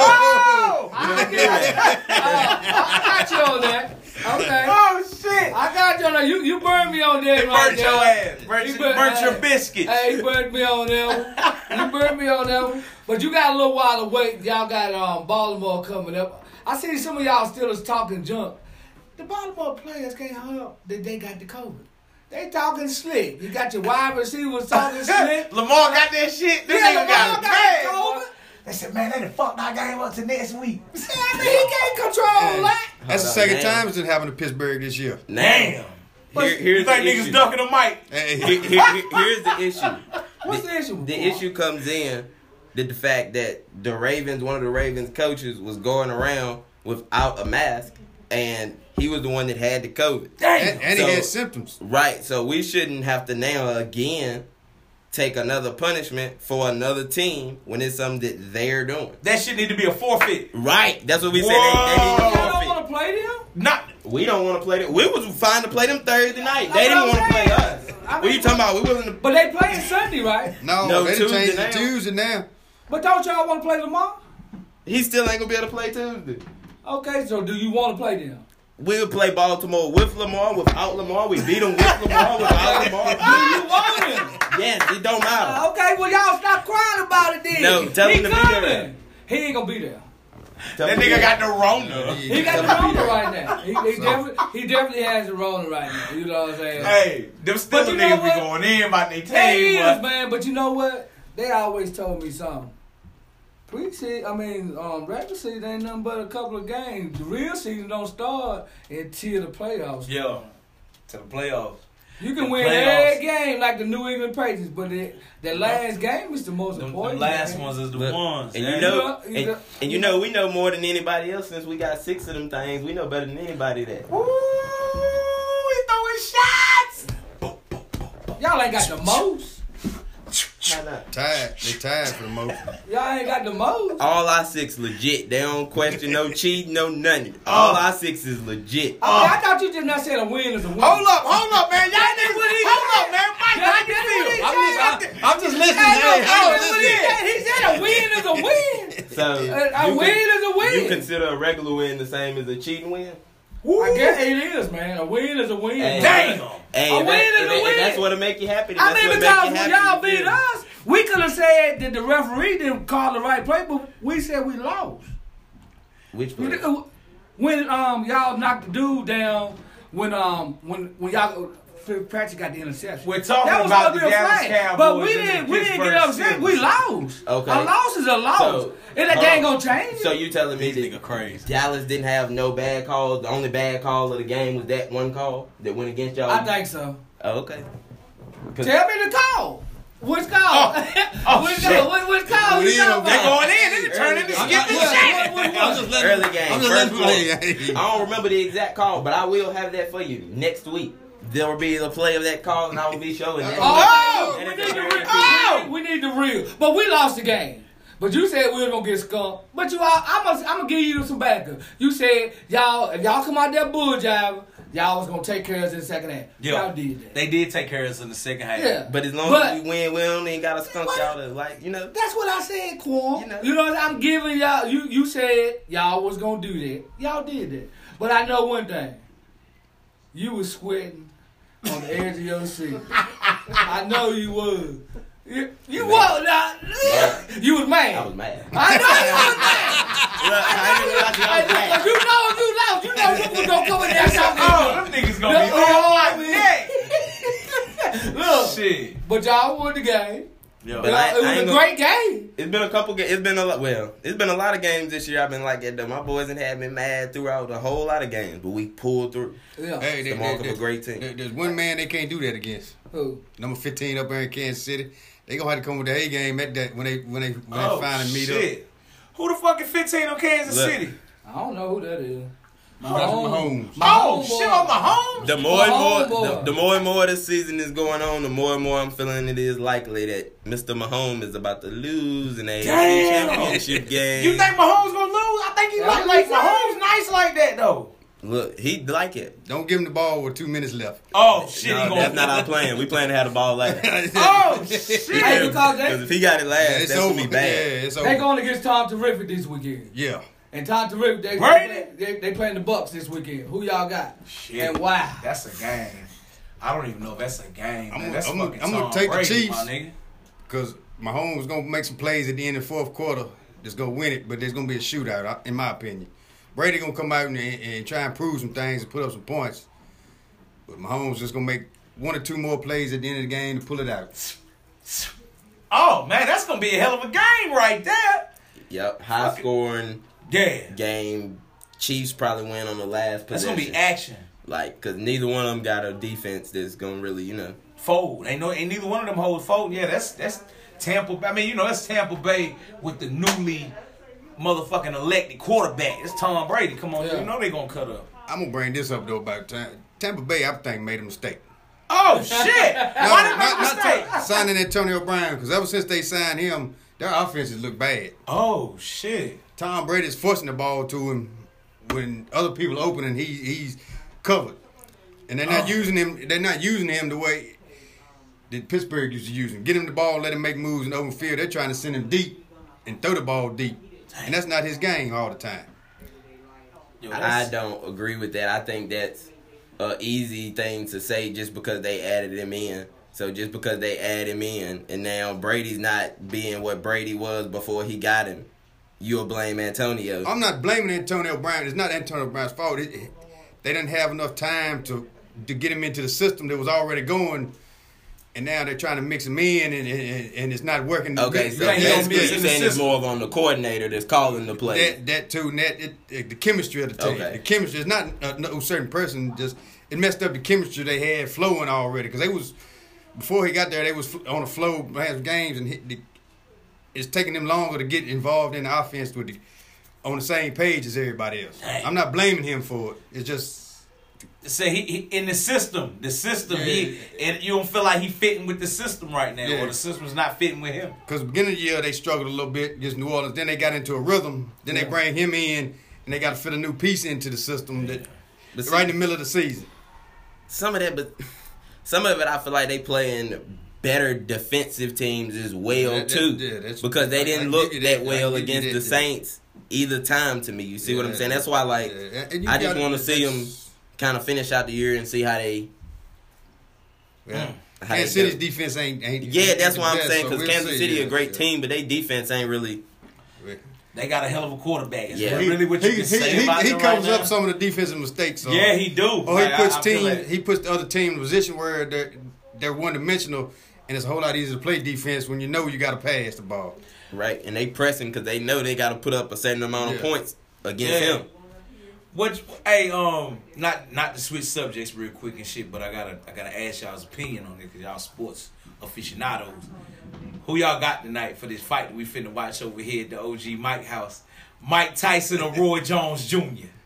Speaker 2: I got you on that. Okay.
Speaker 1: Oh shit!
Speaker 2: I got you on that. You burned me on that.
Speaker 1: Burnt your ass. Burnt your biscuits.
Speaker 2: Hey, you burned me on that one. You burned me on that one. But you got a little while to wait. Y'all got Baltimore coming up. I see some of y'all Steelers talking junk. The Baltimore players can't help that they got the COVID. They talking slick. You got your wide receivers talking slick.
Speaker 1: Lamar got that shit. This nigga got
Speaker 2: COVID.
Speaker 1: They said, man, they done fucked our game up to next week.
Speaker 2: Yeah, I mean, he can't control that.
Speaker 5: That's the second time it's been happening to Pittsburgh this year.
Speaker 1: Damn.
Speaker 4: Here's
Speaker 1: you think
Speaker 4: the
Speaker 1: niggas
Speaker 4: issue.
Speaker 1: ducking the mic?
Speaker 4: Here's the issue.
Speaker 2: What's the issue?
Speaker 4: The issue comes in that the fact that the Ravens, one of the Ravens coaches, was going around without a mask, and he was the one that had the COVID.
Speaker 1: Damn.
Speaker 5: And he had symptoms.
Speaker 4: Right. So we shouldn't have to now again take another punishment for another team when it's something that they're doing.
Speaker 1: That shit need to be a forfeit.
Speaker 4: Right. That's what we said. They
Speaker 2: Y'all
Speaker 4: need to
Speaker 2: don't
Speaker 4: forfeit.
Speaker 2: want to play them?
Speaker 1: Not.
Speaker 4: We don't want to play them. We was fine to play them Thursday night. They didn't want to play us. What are you talking about? We wasn't. To...
Speaker 2: But they playing Sunday, right?
Speaker 5: No, they
Speaker 4: Tuesday
Speaker 5: changed
Speaker 4: now.
Speaker 5: it to Tuesday now.
Speaker 2: But don't y'all want to play Lamar?
Speaker 4: He still ain't gonna be able to play Tuesday.
Speaker 2: Okay, so do you want to play them?
Speaker 4: We would play Baltimore with Lamar, without Lamar. We beat them with Lamar, without Lamar.
Speaker 2: Do you want him?
Speaker 4: Yes, it don't matter.
Speaker 2: Okay, well y'all stop crying about it then.
Speaker 4: No, tell him to be
Speaker 2: coming.
Speaker 4: there.
Speaker 2: He ain't gonna be there.
Speaker 1: That nigga got the Rona.
Speaker 2: He got the Rona right now. He definitely has the Rona right now. You know what I'm saying?
Speaker 1: Hey, them Steelers niggas be going in about their
Speaker 2: They
Speaker 1: team.
Speaker 2: is, man. But you know what? They always told me something. Regular season ain't nothing but a couple of games. The real season don't start until the playoffs.
Speaker 1: Yeah, to the playoffs.
Speaker 2: You can win every game like the New England Patriots, but the last game is the most important.
Speaker 1: The last
Speaker 2: game.
Speaker 1: ones is the
Speaker 4: Look,
Speaker 1: ones.
Speaker 4: And you know, we know more than anybody else since we got 6 of them things. We know better than anybody that.
Speaker 1: Woo! We throwing shots.
Speaker 2: Y'all ain't got the most.
Speaker 5: Tied. They tied for the most.
Speaker 2: Y'all ain't got the most.
Speaker 4: All our 6 legit. They don't question no cheating, no nothing. All our 6 is legit.
Speaker 2: I thought you just not said a win is a win.
Speaker 1: Hold up, man. Y'all niggas, hold up, man. Mike, how you feel?
Speaker 5: I'm just listening.
Speaker 2: He said a win is a win.
Speaker 4: So
Speaker 2: a win is a win.
Speaker 4: You consider a regular win the same as a cheating win?
Speaker 2: I guess it is, man. A win is a win.
Speaker 4: Hey,
Speaker 1: damn.
Speaker 4: Hey,
Speaker 2: a win is a win.
Speaker 4: That's what'll make you happy.
Speaker 2: I mean, because when y'all beat us, we could have said that the referee didn't call the right play, but we said we lost.
Speaker 4: Which play?
Speaker 2: When y'all knocked the dude down, when y'all Patrick got the interception.
Speaker 1: We're talking about the Dallas Cowboys,
Speaker 2: but we didn't get upset. We lost. Okay, a loss is a loss, so, and that game gonna change.
Speaker 4: So you telling me
Speaker 1: that crazy?
Speaker 4: Dallas didn't have no bad calls. The only bad call of the game was that one call that went against y'all.
Speaker 2: I think so.
Speaker 4: Oh, okay.
Speaker 2: Tell me the call. Which call? Which call?
Speaker 1: They're going in. They're turning to skip the shit.
Speaker 4: Early game. I don't remember the exact call, but I will have that for you next week. There will be a play of that call, and I will be showing that.
Speaker 2: We need the real. But we lost the game. But you said we were gonna get skunked. But I'm gonna give you some backup. You said if y'all come out there bull jiving, y'all was gonna take care of us in the second half. Y'all did that.
Speaker 1: They did take care of us in the second half.
Speaker 2: Yeah.
Speaker 4: But as long as we win, we don't even gotta skunk y'all to
Speaker 2: That's what I said, Quan. You know what I'm giving y'all. You said y'all was gonna do that. Y'all did that. But I know one thing. You was sweating on the edge of your seat. I know you was. You was now. You was mad.
Speaker 4: I was mad.
Speaker 2: I know you was mad. You know you was gonna come in there.
Speaker 1: Them niggas gonna be all like that.
Speaker 2: Look,
Speaker 1: shit.
Speaker 2: But y'all won the game.
Speaker 4: Yeah.
Speaker 2: It was a great game.
Speaker 4: It's been a couple games. It's been a lot of games this year. I've been like that though. My boys had been mad throughout a whole lot of games, but we pulled through.
Speaker 2: Yeah.
Speaker 5: Hey,
Speaker 4: it's the mark of a great team.
Speaker 5: There's one man they can't do that against.
Speaker 2: Who?
Speaker 5: Number 15 up there in Kansas City. They gonna have to come with the A game at that when they finally meet up.
Speaker 1: Who the fuck is 15 on Kansas City?
Speaker 2: I don't know who that is.
Speaker 5: Mahomes.
Speaker 1: Mahomes.
Speaker 4: The more and more this season is going on, the more and more I'm feeling it is likely that Mr. Mahomes is about to lose in a championship game.
Speaker 1: You think Mahomes gonna lose? I think he like Mahomes nice like that though.
Speaker 4: Look, he like it.
Speaker 5: Don't give him the ball with 2 minutes left.
Speaker 1: Oh shit!
Speaker 4: No, that's not our plan. We plan to have the ball later.
Speaker 1: Oh shit!
Speaker 4: Because if he got it last, that's gonna be bad.
Speaker 5: Yeah, it's over.
Speaker 2: They going against Tom Terrific this weekend.
Speaker 5: Yeah.
Speaker 2: And Tom Terrific, they playing the Bucks this weekend. Who y'all got?
Speaker 1: Shit.
Speaker 2: And why?
Speaker 1: That's a game. I don't even know if that's a game.
Speaker 5: I'm
Speaker 1: gonna
Speaker 5: take
Speaker 1: Brady,
Speaker 5: the Chiefs
Speaker 1: my nigga.
Speaker 5: Because Mahomes gonna make some plays at the end of the fourth quarter that's gonna win it, but there's gonna be a shootout, in my opinion. Brady gonna come out and try and prove some things and put up some points, but Mahomes just gonna make 1 or 2 more plays at the end of the game to pull it out.
Speaker 1: Oh man, that's gonna be a hell of a game right there.
Speaker 4: Yep, high scoring.
Speaker 1: Yeah.
Speaker 4: Game. Chiefs probably win on the last possession.
Speaker 1: That's gonna be action.
Speaker 4: Like, cause neither one of them got a defense that's gonna really,
Speaker 1: fold. Ain't neither one of them hoes fold. Yeah, that's Tampa. I mean, that's Tampa Bay with the newly motherfucking elected quarterback. It's Tom Brady. Come on, you know they gonna cut up.
Speaker 5: I'm gonna bring this up though about Tampa Bay. I think made a mistake.
Speaker 1: Oh shit! Why did they make a mistake?
Speaker 5: Signing Antonio Brown, because ever since they signed him, their offenses look bad.
Speaker 1: Oh shit!
Speaker 5: Tom Brady's forcing the ball to him when other people open and he's covered, and they're not using him. They're not using him the way that Pittsburgh used to use him. Get him the ball, let him make moves in the open field. They're trying to send him deep and throw the ball deep, and that's not his game all the time.
Speaker 4: I don't agree with that. I think that's an easy thing to say just because they added him in. So just because they add him in, and now Brady's not being what Brady was before he got him, you'll blame Antonio.
Speaker 5: I'm not blaming Antonio Brown. It's not Antonio Brown's fault. They didn't have enough time to get him into the system that was already going, and now they're trying to mix him in, and it's not working.
Speaker 4: Okay, so you're saying it's more of on the coordinator that's calling the play.
Speaker 5: That too, and the chemistry of the team. Okay. The chemistry is not no certain person. Just it messed up the chemistry they had flowing already, because they was before he got there. They was on a flow, had games, and it's taking them longer to get involved in the offense on the same page as everybody else. Dang. I'm not blaming him for it. It's just
Speaker 1: say he in the system. And you don't feel like he fitting with the system right now, or the system's not fitting with him.
Speaker 5: Because beginning of the year they struggled a little bit against New Orleans. Then they got into a rhythm. Then they bring him in, and they got to fit a new piece into the system right in the middle of the season.
Speaker 4: Some of it, I feel like they playing better defensive teams as well too, because they didn't look that well against the Saints either time. To me, you see what I'm saying? That's why, like, I just want to see them kind of finish out the year and see how they.
Speaker 5: Kansas City's defense ain't
Speaker 4: that's why I'm saying, because Kansas City a great team, but they defense ain't really.
Speaker 1: They got a hell of a quarterback. Is really what you can say about
Speaker 5: he
Speaker 1: them
Speaker 5: covers
Speaker 1: right
Speaker 5: up
Speaker 1: now?
Speaker 5: some of the defensive mistakes. So.
Speaker 1: Yeah, he do.
Speaker 5: Or he puts the other team in a position where they're one dimensional, and it's a whole lot easier to play defense when you know you got to pass the ball.
Speaker 4: Right, and they pressing because they know they got to put up a certain amount of points against him.
Speaker 1: Not to switch subjects real quick and shit, but I gotta ask y'all's opinion on it because y'all sports aficionados. Who y'all got tonight for this fight that we finna watch over here at the OG Mike house? Mike Tyson or Roy Jones Jr.?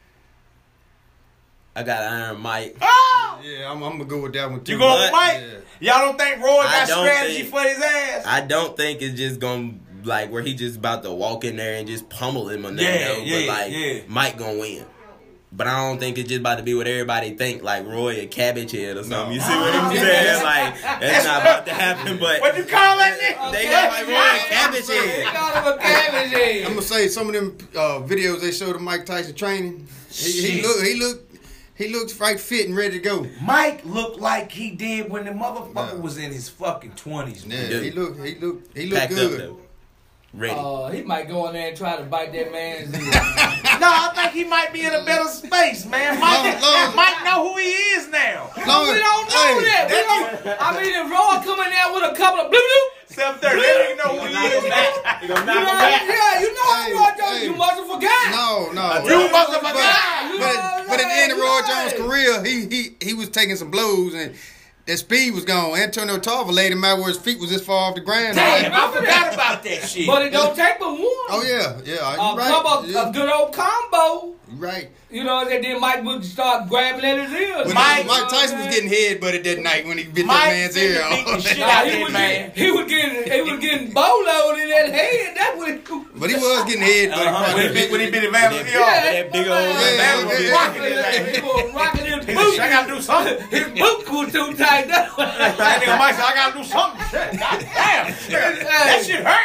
Speaker 4: I got Iron Mike.
Speaker 1: Oh!
Speaker 5: Yeah, I'm gonna go with that one too.
Speaker 1: You going with Mike? Yeah. Y'all don't think Roy got strategy for his ass?
Speaker 4: I don't think it's just gonna where he just about to walk in there and just pummel him or nothing. Mike gonna win. But I don't think it's just about to be what everybody think, like Roy a cabbage head or something. No. You see what I'm saying? Like, that's not about to happen. But
Speaker 1: what you call that nigga?
Speaker 4: They got like Roy a cabbage head.
Speaker 2: They call him a cabbage head.
Speaker 5: I'm gonna say some of them videos they showed of Mike Tyson training. He looked right fit and ready to go.
Speaker 1: Mike looked like he did when the motherfucker was in his fucking 20s.
Speaker 5: Yeah, he looked
Speaker 4: Packed
Speaker 5: good.
Speaker 4: Up, ready.
Speaker 2: He might go in there and try to bite that man's ear.
Speaker 1: No, I think he might be in a better space, man. Mike know who he is now.
Speaker 2: We don't know that. I mean, if Roy coming there with a couple of bloop,
Speaker 1: 7:30, they don't even know who he is now.
Speaker 4: He gonna knock him back.
Speaker 2: Yeah, you know Roy Jones, you must have forgot.
Speaker 5: No.
Speaker 1: You must have forgot.
Speaker 5: But at the end of Roy Jones' career, he was taking some blows and that speed was gone. Antonio Tarver laid him out where his feet was this far off the ground.
Speaker 1: Damn, I forgot about that shit.
Speaker 2: But it don't take but one.
Speaker 5: Oh yeah.
Speaker 2: A good old combo.
Speaker 5: Right.
Speaker 2: You know, and then Mike would start grabbing at his ears.
Speaker 5: Mike Tyson was getting headbutted that night when he bit that man's ear off.
Speaker 2: He was getting boloed in that head. That's what it was.
Speaker 5: But he was getting headbutted.
Speaker 1: When he bit his man,
Speaker 4: that big old
Speaker 2: He was rocking his boot.
Speaker 1: I gotta do something.
Speaker 2: His boot was too tight.
Speaker 1: That nigga Mike said, I gotta do something. God damn. That shit hurt.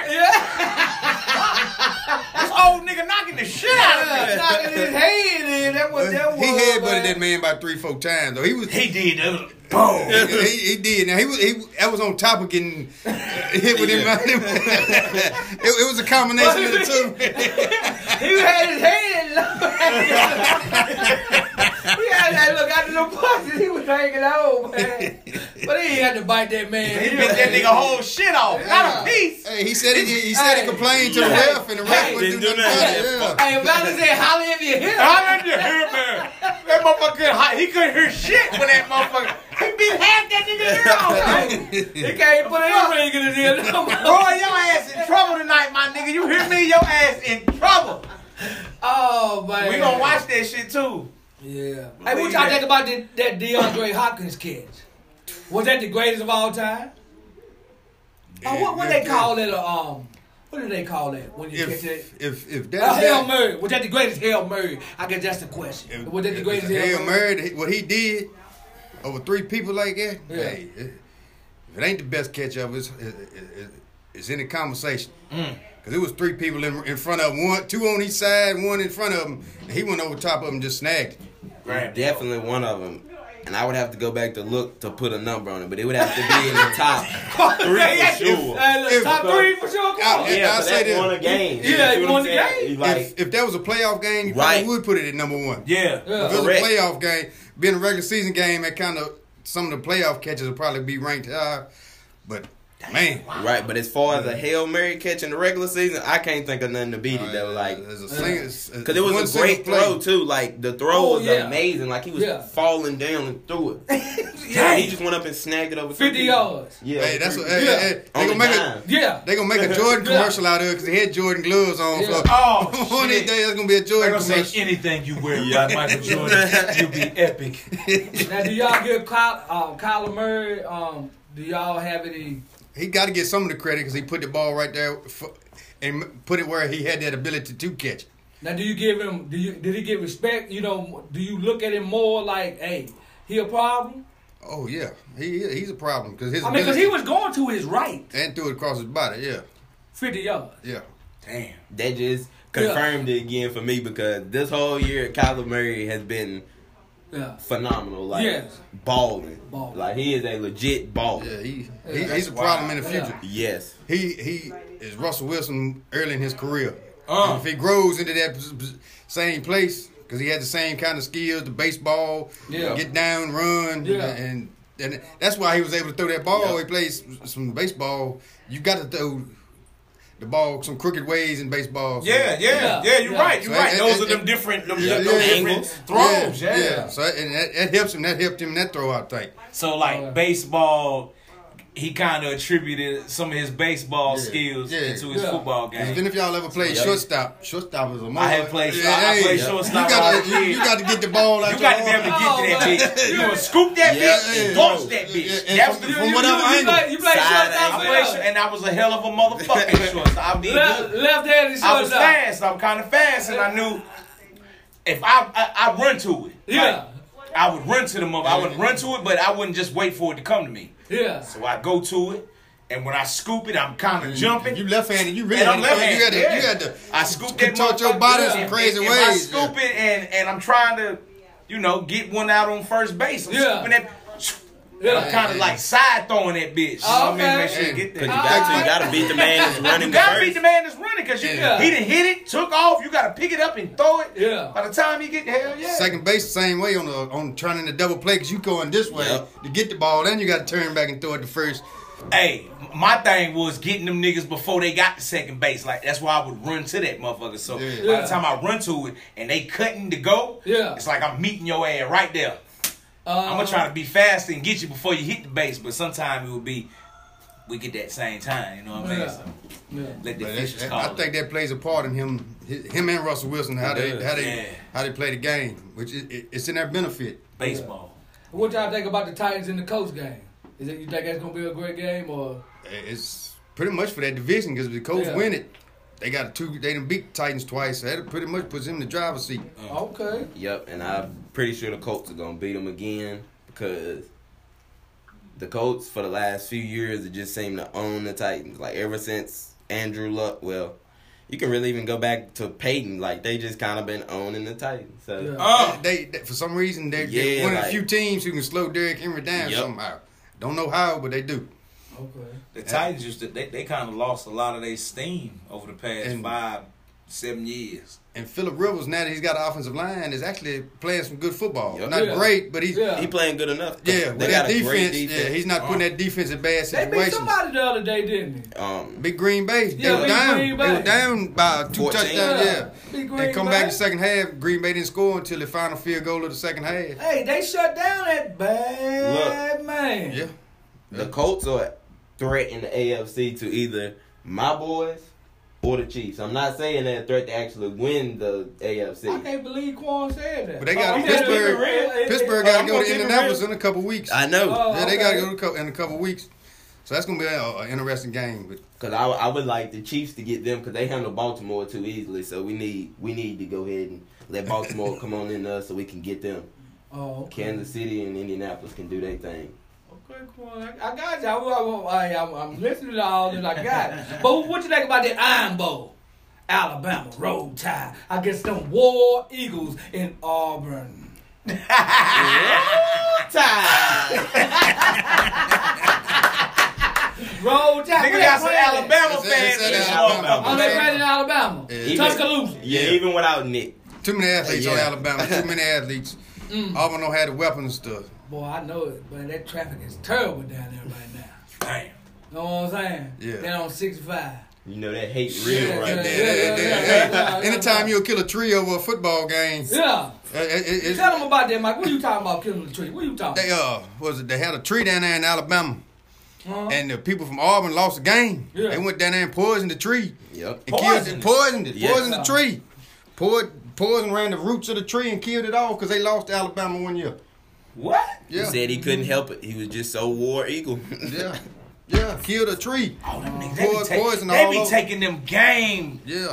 Speaker 1: This old nigga knocking the shit out of me.
Speaker 2: Knocking his head in. That was.
Speaker 5: He headbutted that man about 3-4 times though.
Speaker 1: He did. Boom.
Speaker 5: He did. Now that was on top of getting hit with him. It was a combination of the two.
Speaker 2: He had his head. He had that look out of the pussy. He was hanging on, man. But he had to bite that man.
Speaker 1: He bit that nigga whole shit off. Not a piece.
Speaker 5: Hey, he said he complained to the ref, and the ref wouldn't do nothing about it.
Speaker 2: Hey, Valley said, holler if you hear.
Speaker 1: Holler if you hear, man. That motherfucker he couldn't hear shit when that motherfucker. He beat half that nigga ear off.
Speaker 2: He can't put any ring in his ear no more.
Speaker 1: Boy, your ass in trouble tonight, my nigga. You hear me? Your ass in trouble.
Speaker 2: Oh, man.
Speaker 1: We gonna watch that shit, too.
Speaker 2: Yeah. Hey, what y'all think about that DeAndre Hopkins catch? Was that the greatest of all time? What they call it? What do they call that when you catch it?
Speaker 5: If that
Speaker 2: Hail Mary. Was that the greatest Hail Mary? I guess that's the question. Was that the greatest Hail
Speaker 5: Mary? What he did over 3 people like that? Yeah. Hey, if it ain't the best catch ever, it's in the conversation. Because it was 3 people in front of him, 2 on each side, 1 in front of him. And he went over top of him and just snagged it.
Speaker 4: Right. Definitely one of them. And I would have to go back to look to put a number on it, but it would have to be in the top 3 for sure.
Speaker 2: Top 3 for sure.
Speaker 4: I say that won a game.
Speaker 2: Yeah, he won the game.
Speaker 5: If that was a playoff game, you probably would put it at number 1.
Speaker 1: Yeah.
Speaker 5: If it was a playoff game, being a regular season game, that kind of some of the playoff catches would probably be ranked high. But Man.
Speaker 4: Right, but as far as a Hail Mary catch in the regular season, I can't think of nothing to beat it though. Like, because it was a great throw too. Like the throw was amazing. Like he was falling down and threw it. He just went up and snagged it over
Speaker 2: 50 yards.
Speaker 5: Yeah, hey, that's what. They gonna make a Jordan commercial out of it because they had Jordan gloves on.
Speaker 2: Yeah.
Speaker 5: So one of these days, it's gonna be a Jordan commercial.
Speaker 1: Say anything you wear like Michael Jordan, you'll be epic.
Speaker 2: Now, do y'all give Kyler Murray? Do y'all have any?
Speaker 5: He got to get some of the credit because he put the ball right there and put it where he had that ability to catch it.
Speaker 2: Now, do you give him? Did he get respect? You know, do you look at him more like, hey, he a problem?
Speaker 5: Oh yeah, he's a problem because
Speaker 2: because he was going to his right
Speaker 5: and threw it across his body. Yeah,
Speaker 2: 50 yards.
Speaker 5: Yeah,
Speaker 1: damn.
Speaker 4: That just confirmed it again for me because this whole year Kyler Murray has been phenomenal. Like balling. Like he is a legit baller.
Speaker 5: Yeah, he's a problem in the future.
Speaker 4: Yes,
Speaker 5: he is Russell Wilson early in his career. If he grows into that same place. Because he had the same kind of skills, the baseball, get down, run, and that's why he was able to throw that ball. He plays some baseball. You got to throw the ball some crooked ways in baseball. So.
Speaker 1: Yeah, you're right. You're right. Those are them different angles, throws. Yeah.
Speaker 5: So that helps him. That helped him in that throw out tight.
Speaker 1: So like baseball. He kind of attributed some of his baseball skills into his football game.
Speaker 5: Then if y'all ever played shortstop is a move.
Speaker 1: I have played I played shortstop.
Speaker 5: You got to get the ball out.
Speaker 1: You got to be able to get to that bitch. You gonna scoop that bitch and launch that bitch.
Speaker 5: From whatever angle.
Speaker 2: You played shortstop,
Speaker 1: and I was a hell of a motherfucking shortstop.
Speaker 2: Left-handed shortstop.
Speaker 1: I was fast. I'm kind of fast, and I knew if I run to it. I would run to the mother. I would run to it, but I wouldn't just wait for it to come to me.
Speaker 2: Yeah.
Speaker 1: So I go to it, and when I scoop it, I'm kind of jumping.
Speaker 5: You left-handed. You really
Speaker 1: I'm left-handed.
Speaker 5: You had to.
Speaker 1: I scoop that
Speaker 5: contort your body in some crazy ways.
Speaker 1: I scoop it, and I'm trying to, get one out on first base. I'm scooping that. I'm kind of like side throwing that bitch. Make sure you get there.
Speaker 4: Because you got to beat the man that's running.
Speaker 1: You got to beat the man that's running because he done hit it, took off. You got to pick it up and throw it.
Speaker 2: Yeah.
Speaker 1: By the time you get there,
Speaker 5: Second base the same way on trying to double play because you going this way to get the ball. Then you got to turn back and throw it to first.
Speaker 1: Hey, my thing was getting them niggas before they got to second base. Like that's why I would run to that motherfucker. So by the time I run to it and they cutting to go, it's like I'm meeting your ass right there. I'm gonna try to be fast and get you before you hit the base, but sometimes it will be we get that same time. You know what I mean? So let the fishes call.
Speaker 5: I think that plays a part in him and Russell Wilson how they play the game, which it's in their benefit.
Speaker 1: Baseball.
Speaker 2: What y'all think about the Titans and the Colts game? You think that's gonna be a great game or?
Speaker 5: It's pretty much for that division because if the Colts win it. They got they done beat the Titans twice. So that pretty much puts him in the driver's seat.
Speaker 2: Okay.
Speaker 4: Yep, and I'm pretty sure the Colts are gonna beat them again because the Colts for the last few years have just seemed to own the Titans. Like ever since Andrew Luck, you can really even go back to Peyton. Like they just kind of been owning the Titans. So
Speaker 5: they for some reason they're one of the few teams who can slow Derrick Henry down somehow. Don't know how, but they do.
Speaker 2: Okay.
Speaker 1: The Titans they kind of lost a lot of their steam over the past 5-7 years.
Speaker 5: And Phillip Rivers, now that he's got an offensive line, is actually playing some good football. Not great, but he's
Speaker 4: playing good enough.
Speaker 5: Yeah, with that defense, he's not putting that defense in bad situations.
Speaker 2: They beat somebody the other day, didn't they?
Speaker 5: Big Green Bay. They were down. They were down by 2 touchdowns. They come back in the second half. Green Bay didn't score until the final field goal of the second half.
Speaker 2: Hey, they shut down that bad man.
Speaker 5: Yeah.
Speaker 4: The Colts are threat in the AFC to either my boys or the Chiefs. I'm not saying they're a threat to actually win the AFC.
Speaker 2: I can't believe Quan said that.
Speaker 5: But they got Pittsburgh got to go to Indianapolis in a couple weeks.
Speaker 4: I know.
Speaker 5: They got to go in a couple weeks. So that's going to be an interesting game.
Speaker 4: Because I would like the Chiefs to get them because they handle Baltimore too easily. So we need to go ahead and let Baltimore come on in us so we can get them. Kansas City and Indianapolis can do their thing.
Speaker 2: Okay, cool. I got you. I'm listening to all this. I got it. But what you think about that Iron Bowl? Alabama, Roll Tide. I guess them War Eagles in Auburn. Roll Tide. Roll Tide.
Speaker 1: Nigga got some Alabama fans in
Speaker 2: Alabama. They playing in Alabama. Tuscaloosa.
Speaker 4: Yeah, even without Nick.
Speaker 5: Too many athletes on Alabama. Too many athletes. Auburn don't have the weapons to.
Speaker 2: Boy, I know it, but that traffic is terrible down there right now.
Speaker 1: Damn.
Speaker 2: You know what I'm saying? Yeah. Then on 65.
Speaker 4: You know that hate real right
Speaker 5: there. Anytime you'll kill a tree over a football game.
Speaker 2: Yeah. Tell them about that, Mike. What are you talking about killing a tree? What are you talking about?
Speaker 5: They had a tree down there in Alabama. And the people from Auburn lost the game. Yeah. They went down there and poisoned the tree.
Speaker 4: Yep.
Speaker 5: And poisoned the tree. Poison ran the roots of the tree and killed it all because they lost to Alabama one year.
Speaker 1: What?
Speaker 4: Yeah. He said he couldn't help it. He was just so war eagle.
Speaker 5: Yeah, killed a tree.
Speaker 1: Oh, them niggas, they be taking them games.
Speaker 5: Yeah.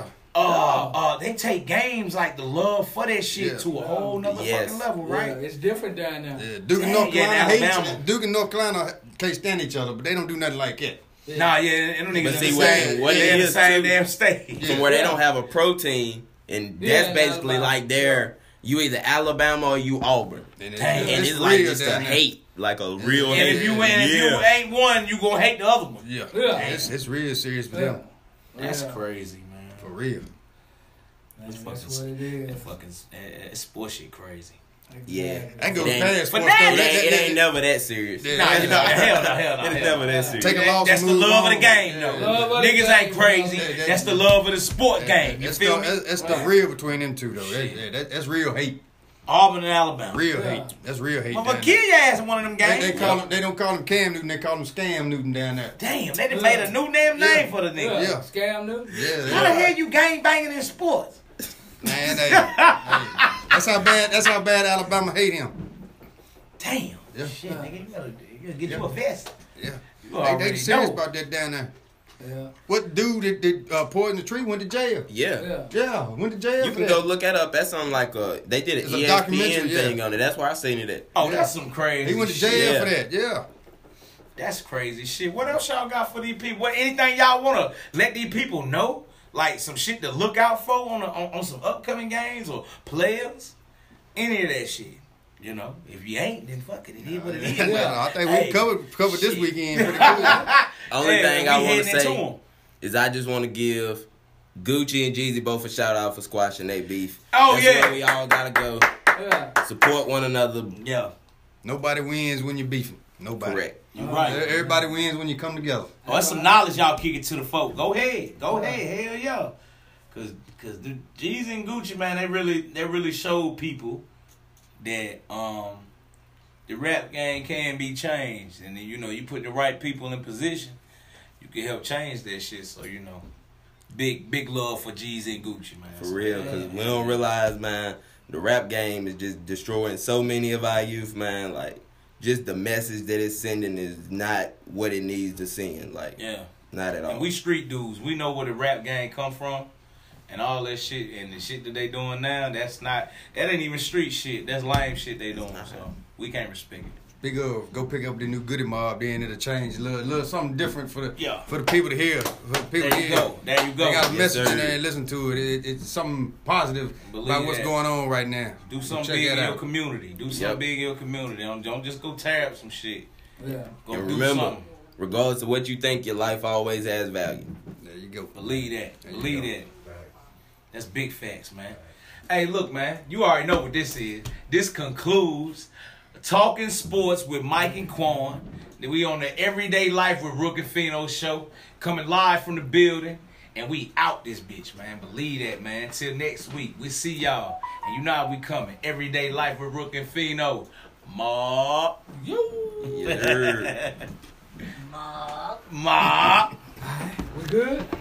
Speaker 1: They take games like the love for that shit to a whole nother fucking level, right?
Speaker 2: Yeah, it's different down there.
Speaker 5: Yeah, Duke and North Carolina Duke and North Carolina can't stand each other, but they don't do nothing like that.
Speaker 1: Yeah. Nah, and them niggas in the same damn state.
Speaker 4: From where they don't have a pro team, and that's basically like you either Alabama or you Auburn. And it's like just a hate. Like a real hate.
Speaker 1: And if you ain't one, you gonna hate the other one.
Speaker 5: Yeah. It's real serious for them.
Speaker 1: That's crazy, man.
Speaker 5: For real.
Speaker 2: That's what it is.
Speaker 1: That fucking sports shit crazy.
Speaker 5: Yeah. I go past sports.
Speaker 4: It ain't never that serious.
Speaker 1: Hell no.
Speaker 4: It's never that serious.
Speaker 5: Take a loss.
Speaker 1: That's the love of the game, though. Niggas ain't crazy. That's the love of the sport game. You feel me?
Speaker 5: That's the real between them two, though. That's real hate.
Speaker 1: Auburn and Alabama.
Speaker 5: Real hate. That's real hate.
Speaker 1: But kill your ass in one of them games.
Speaker 5: They don't call him Cam Newton. They call him Scam Newton down there.
Speaker 1: Damn, they done made a new damn name for the nigga.
Speaker 5: Yeah.
Speaker 2: Scam Newton?
Speaker 5: Yeah.
Speaker 1: How the hell you gang banging in sports?
Speaker 5: Man, that's how bad Alabama hate him.
Speaker 1: Damn. Yeah. Shit, nigga, you gotta get you a vest.
Speaker 5: Yeah. They serious about that down there. Yeah. What dude that poisoned the tree went to jail?
Speaker 4: Yeah,
Speaker 5: went to jail.
Speaker 4: You can go look that up. That's on like they did an ESPN thing on it. That's where I seen it at.
Speaker 1: Oh, that's some crazy.
Speaker 5: He went to jail for that. Yeah.
Speaker 1: That's crazy shit. What else y'all got for these people? What anything y'all wanna let these people know? Like some shit to look out for on some upcoming games or players? Any of that shit. You know, if you ain't, then fuck it. It is what it is.
Speaker 5: I think we covered this weekend pretty good.
Speaker 4: Only thing I want to say is I just want to give Gucci and Jeezy both a shout out for squashing their beef.
Speaker 1: Oh,
Speaker 4: That's where we all gotta go. Support one another.
Speaker 1: Yeah.
Speaker 5: Nobody wins when you're beefing. Nobody.
Speaker 4: Correct.
Speaker 1: You're right.
Speaker 5: Everybody wins when you come together.
Speaker 1: Oh, that's some knowledge y'all kicking to the folk. Go ahead. Hell yeah. Cause the Jeezy and Gucci, man, they really showed people that the rap game can be changed, and then you put the right people in position, you can help change that shit. So big love for Jeezy and Gucci, man.
Speaker 4: For real, because we don't realize, man, the rap game is just destroying so many of our youth, man. Like just the message that it's sending is not what it needs to send. Like not at all.
Speaker 1: And we street dudes, we know where the rap game come from. And all that shit, and the shit that they doing now, that ain't even street shit. That's lame shit they doing. So we can't respect it.
Speaker 5: Big go pick up the new Goody Mob, then it'll change a little something different for the people to hear.
Speaker 1: There you go.
Speaker 5: They got a message in there and listen to it. It's something positive about what's going on right now.
Speaker 1: Do something big in your community. Don't just go tear up some shit.
Speaker 2: Yeah.
Speaker 1: Go
Speaker 4: and
Speaker 1: do
Speaker 4: remember,
Speaker 1: something.
Speaker 4: Regardless of what you think, your life always has value.
Speaker 5: There you go.
Speaker 1: Believe that. That's big facts, man. Hey, look, man. You already know what this is. This concludes Talking Sports with Mike and Quan. We on the Everyday Life with Rook and Fino show. Coming live from the building. And we out this bitch, man. Believe that, man. Till next week. We see y'all. And you know how we coming. Everyday Life with Rook and Fino. Ma.
Speaker 2: Ma.
Speaker 1: We good?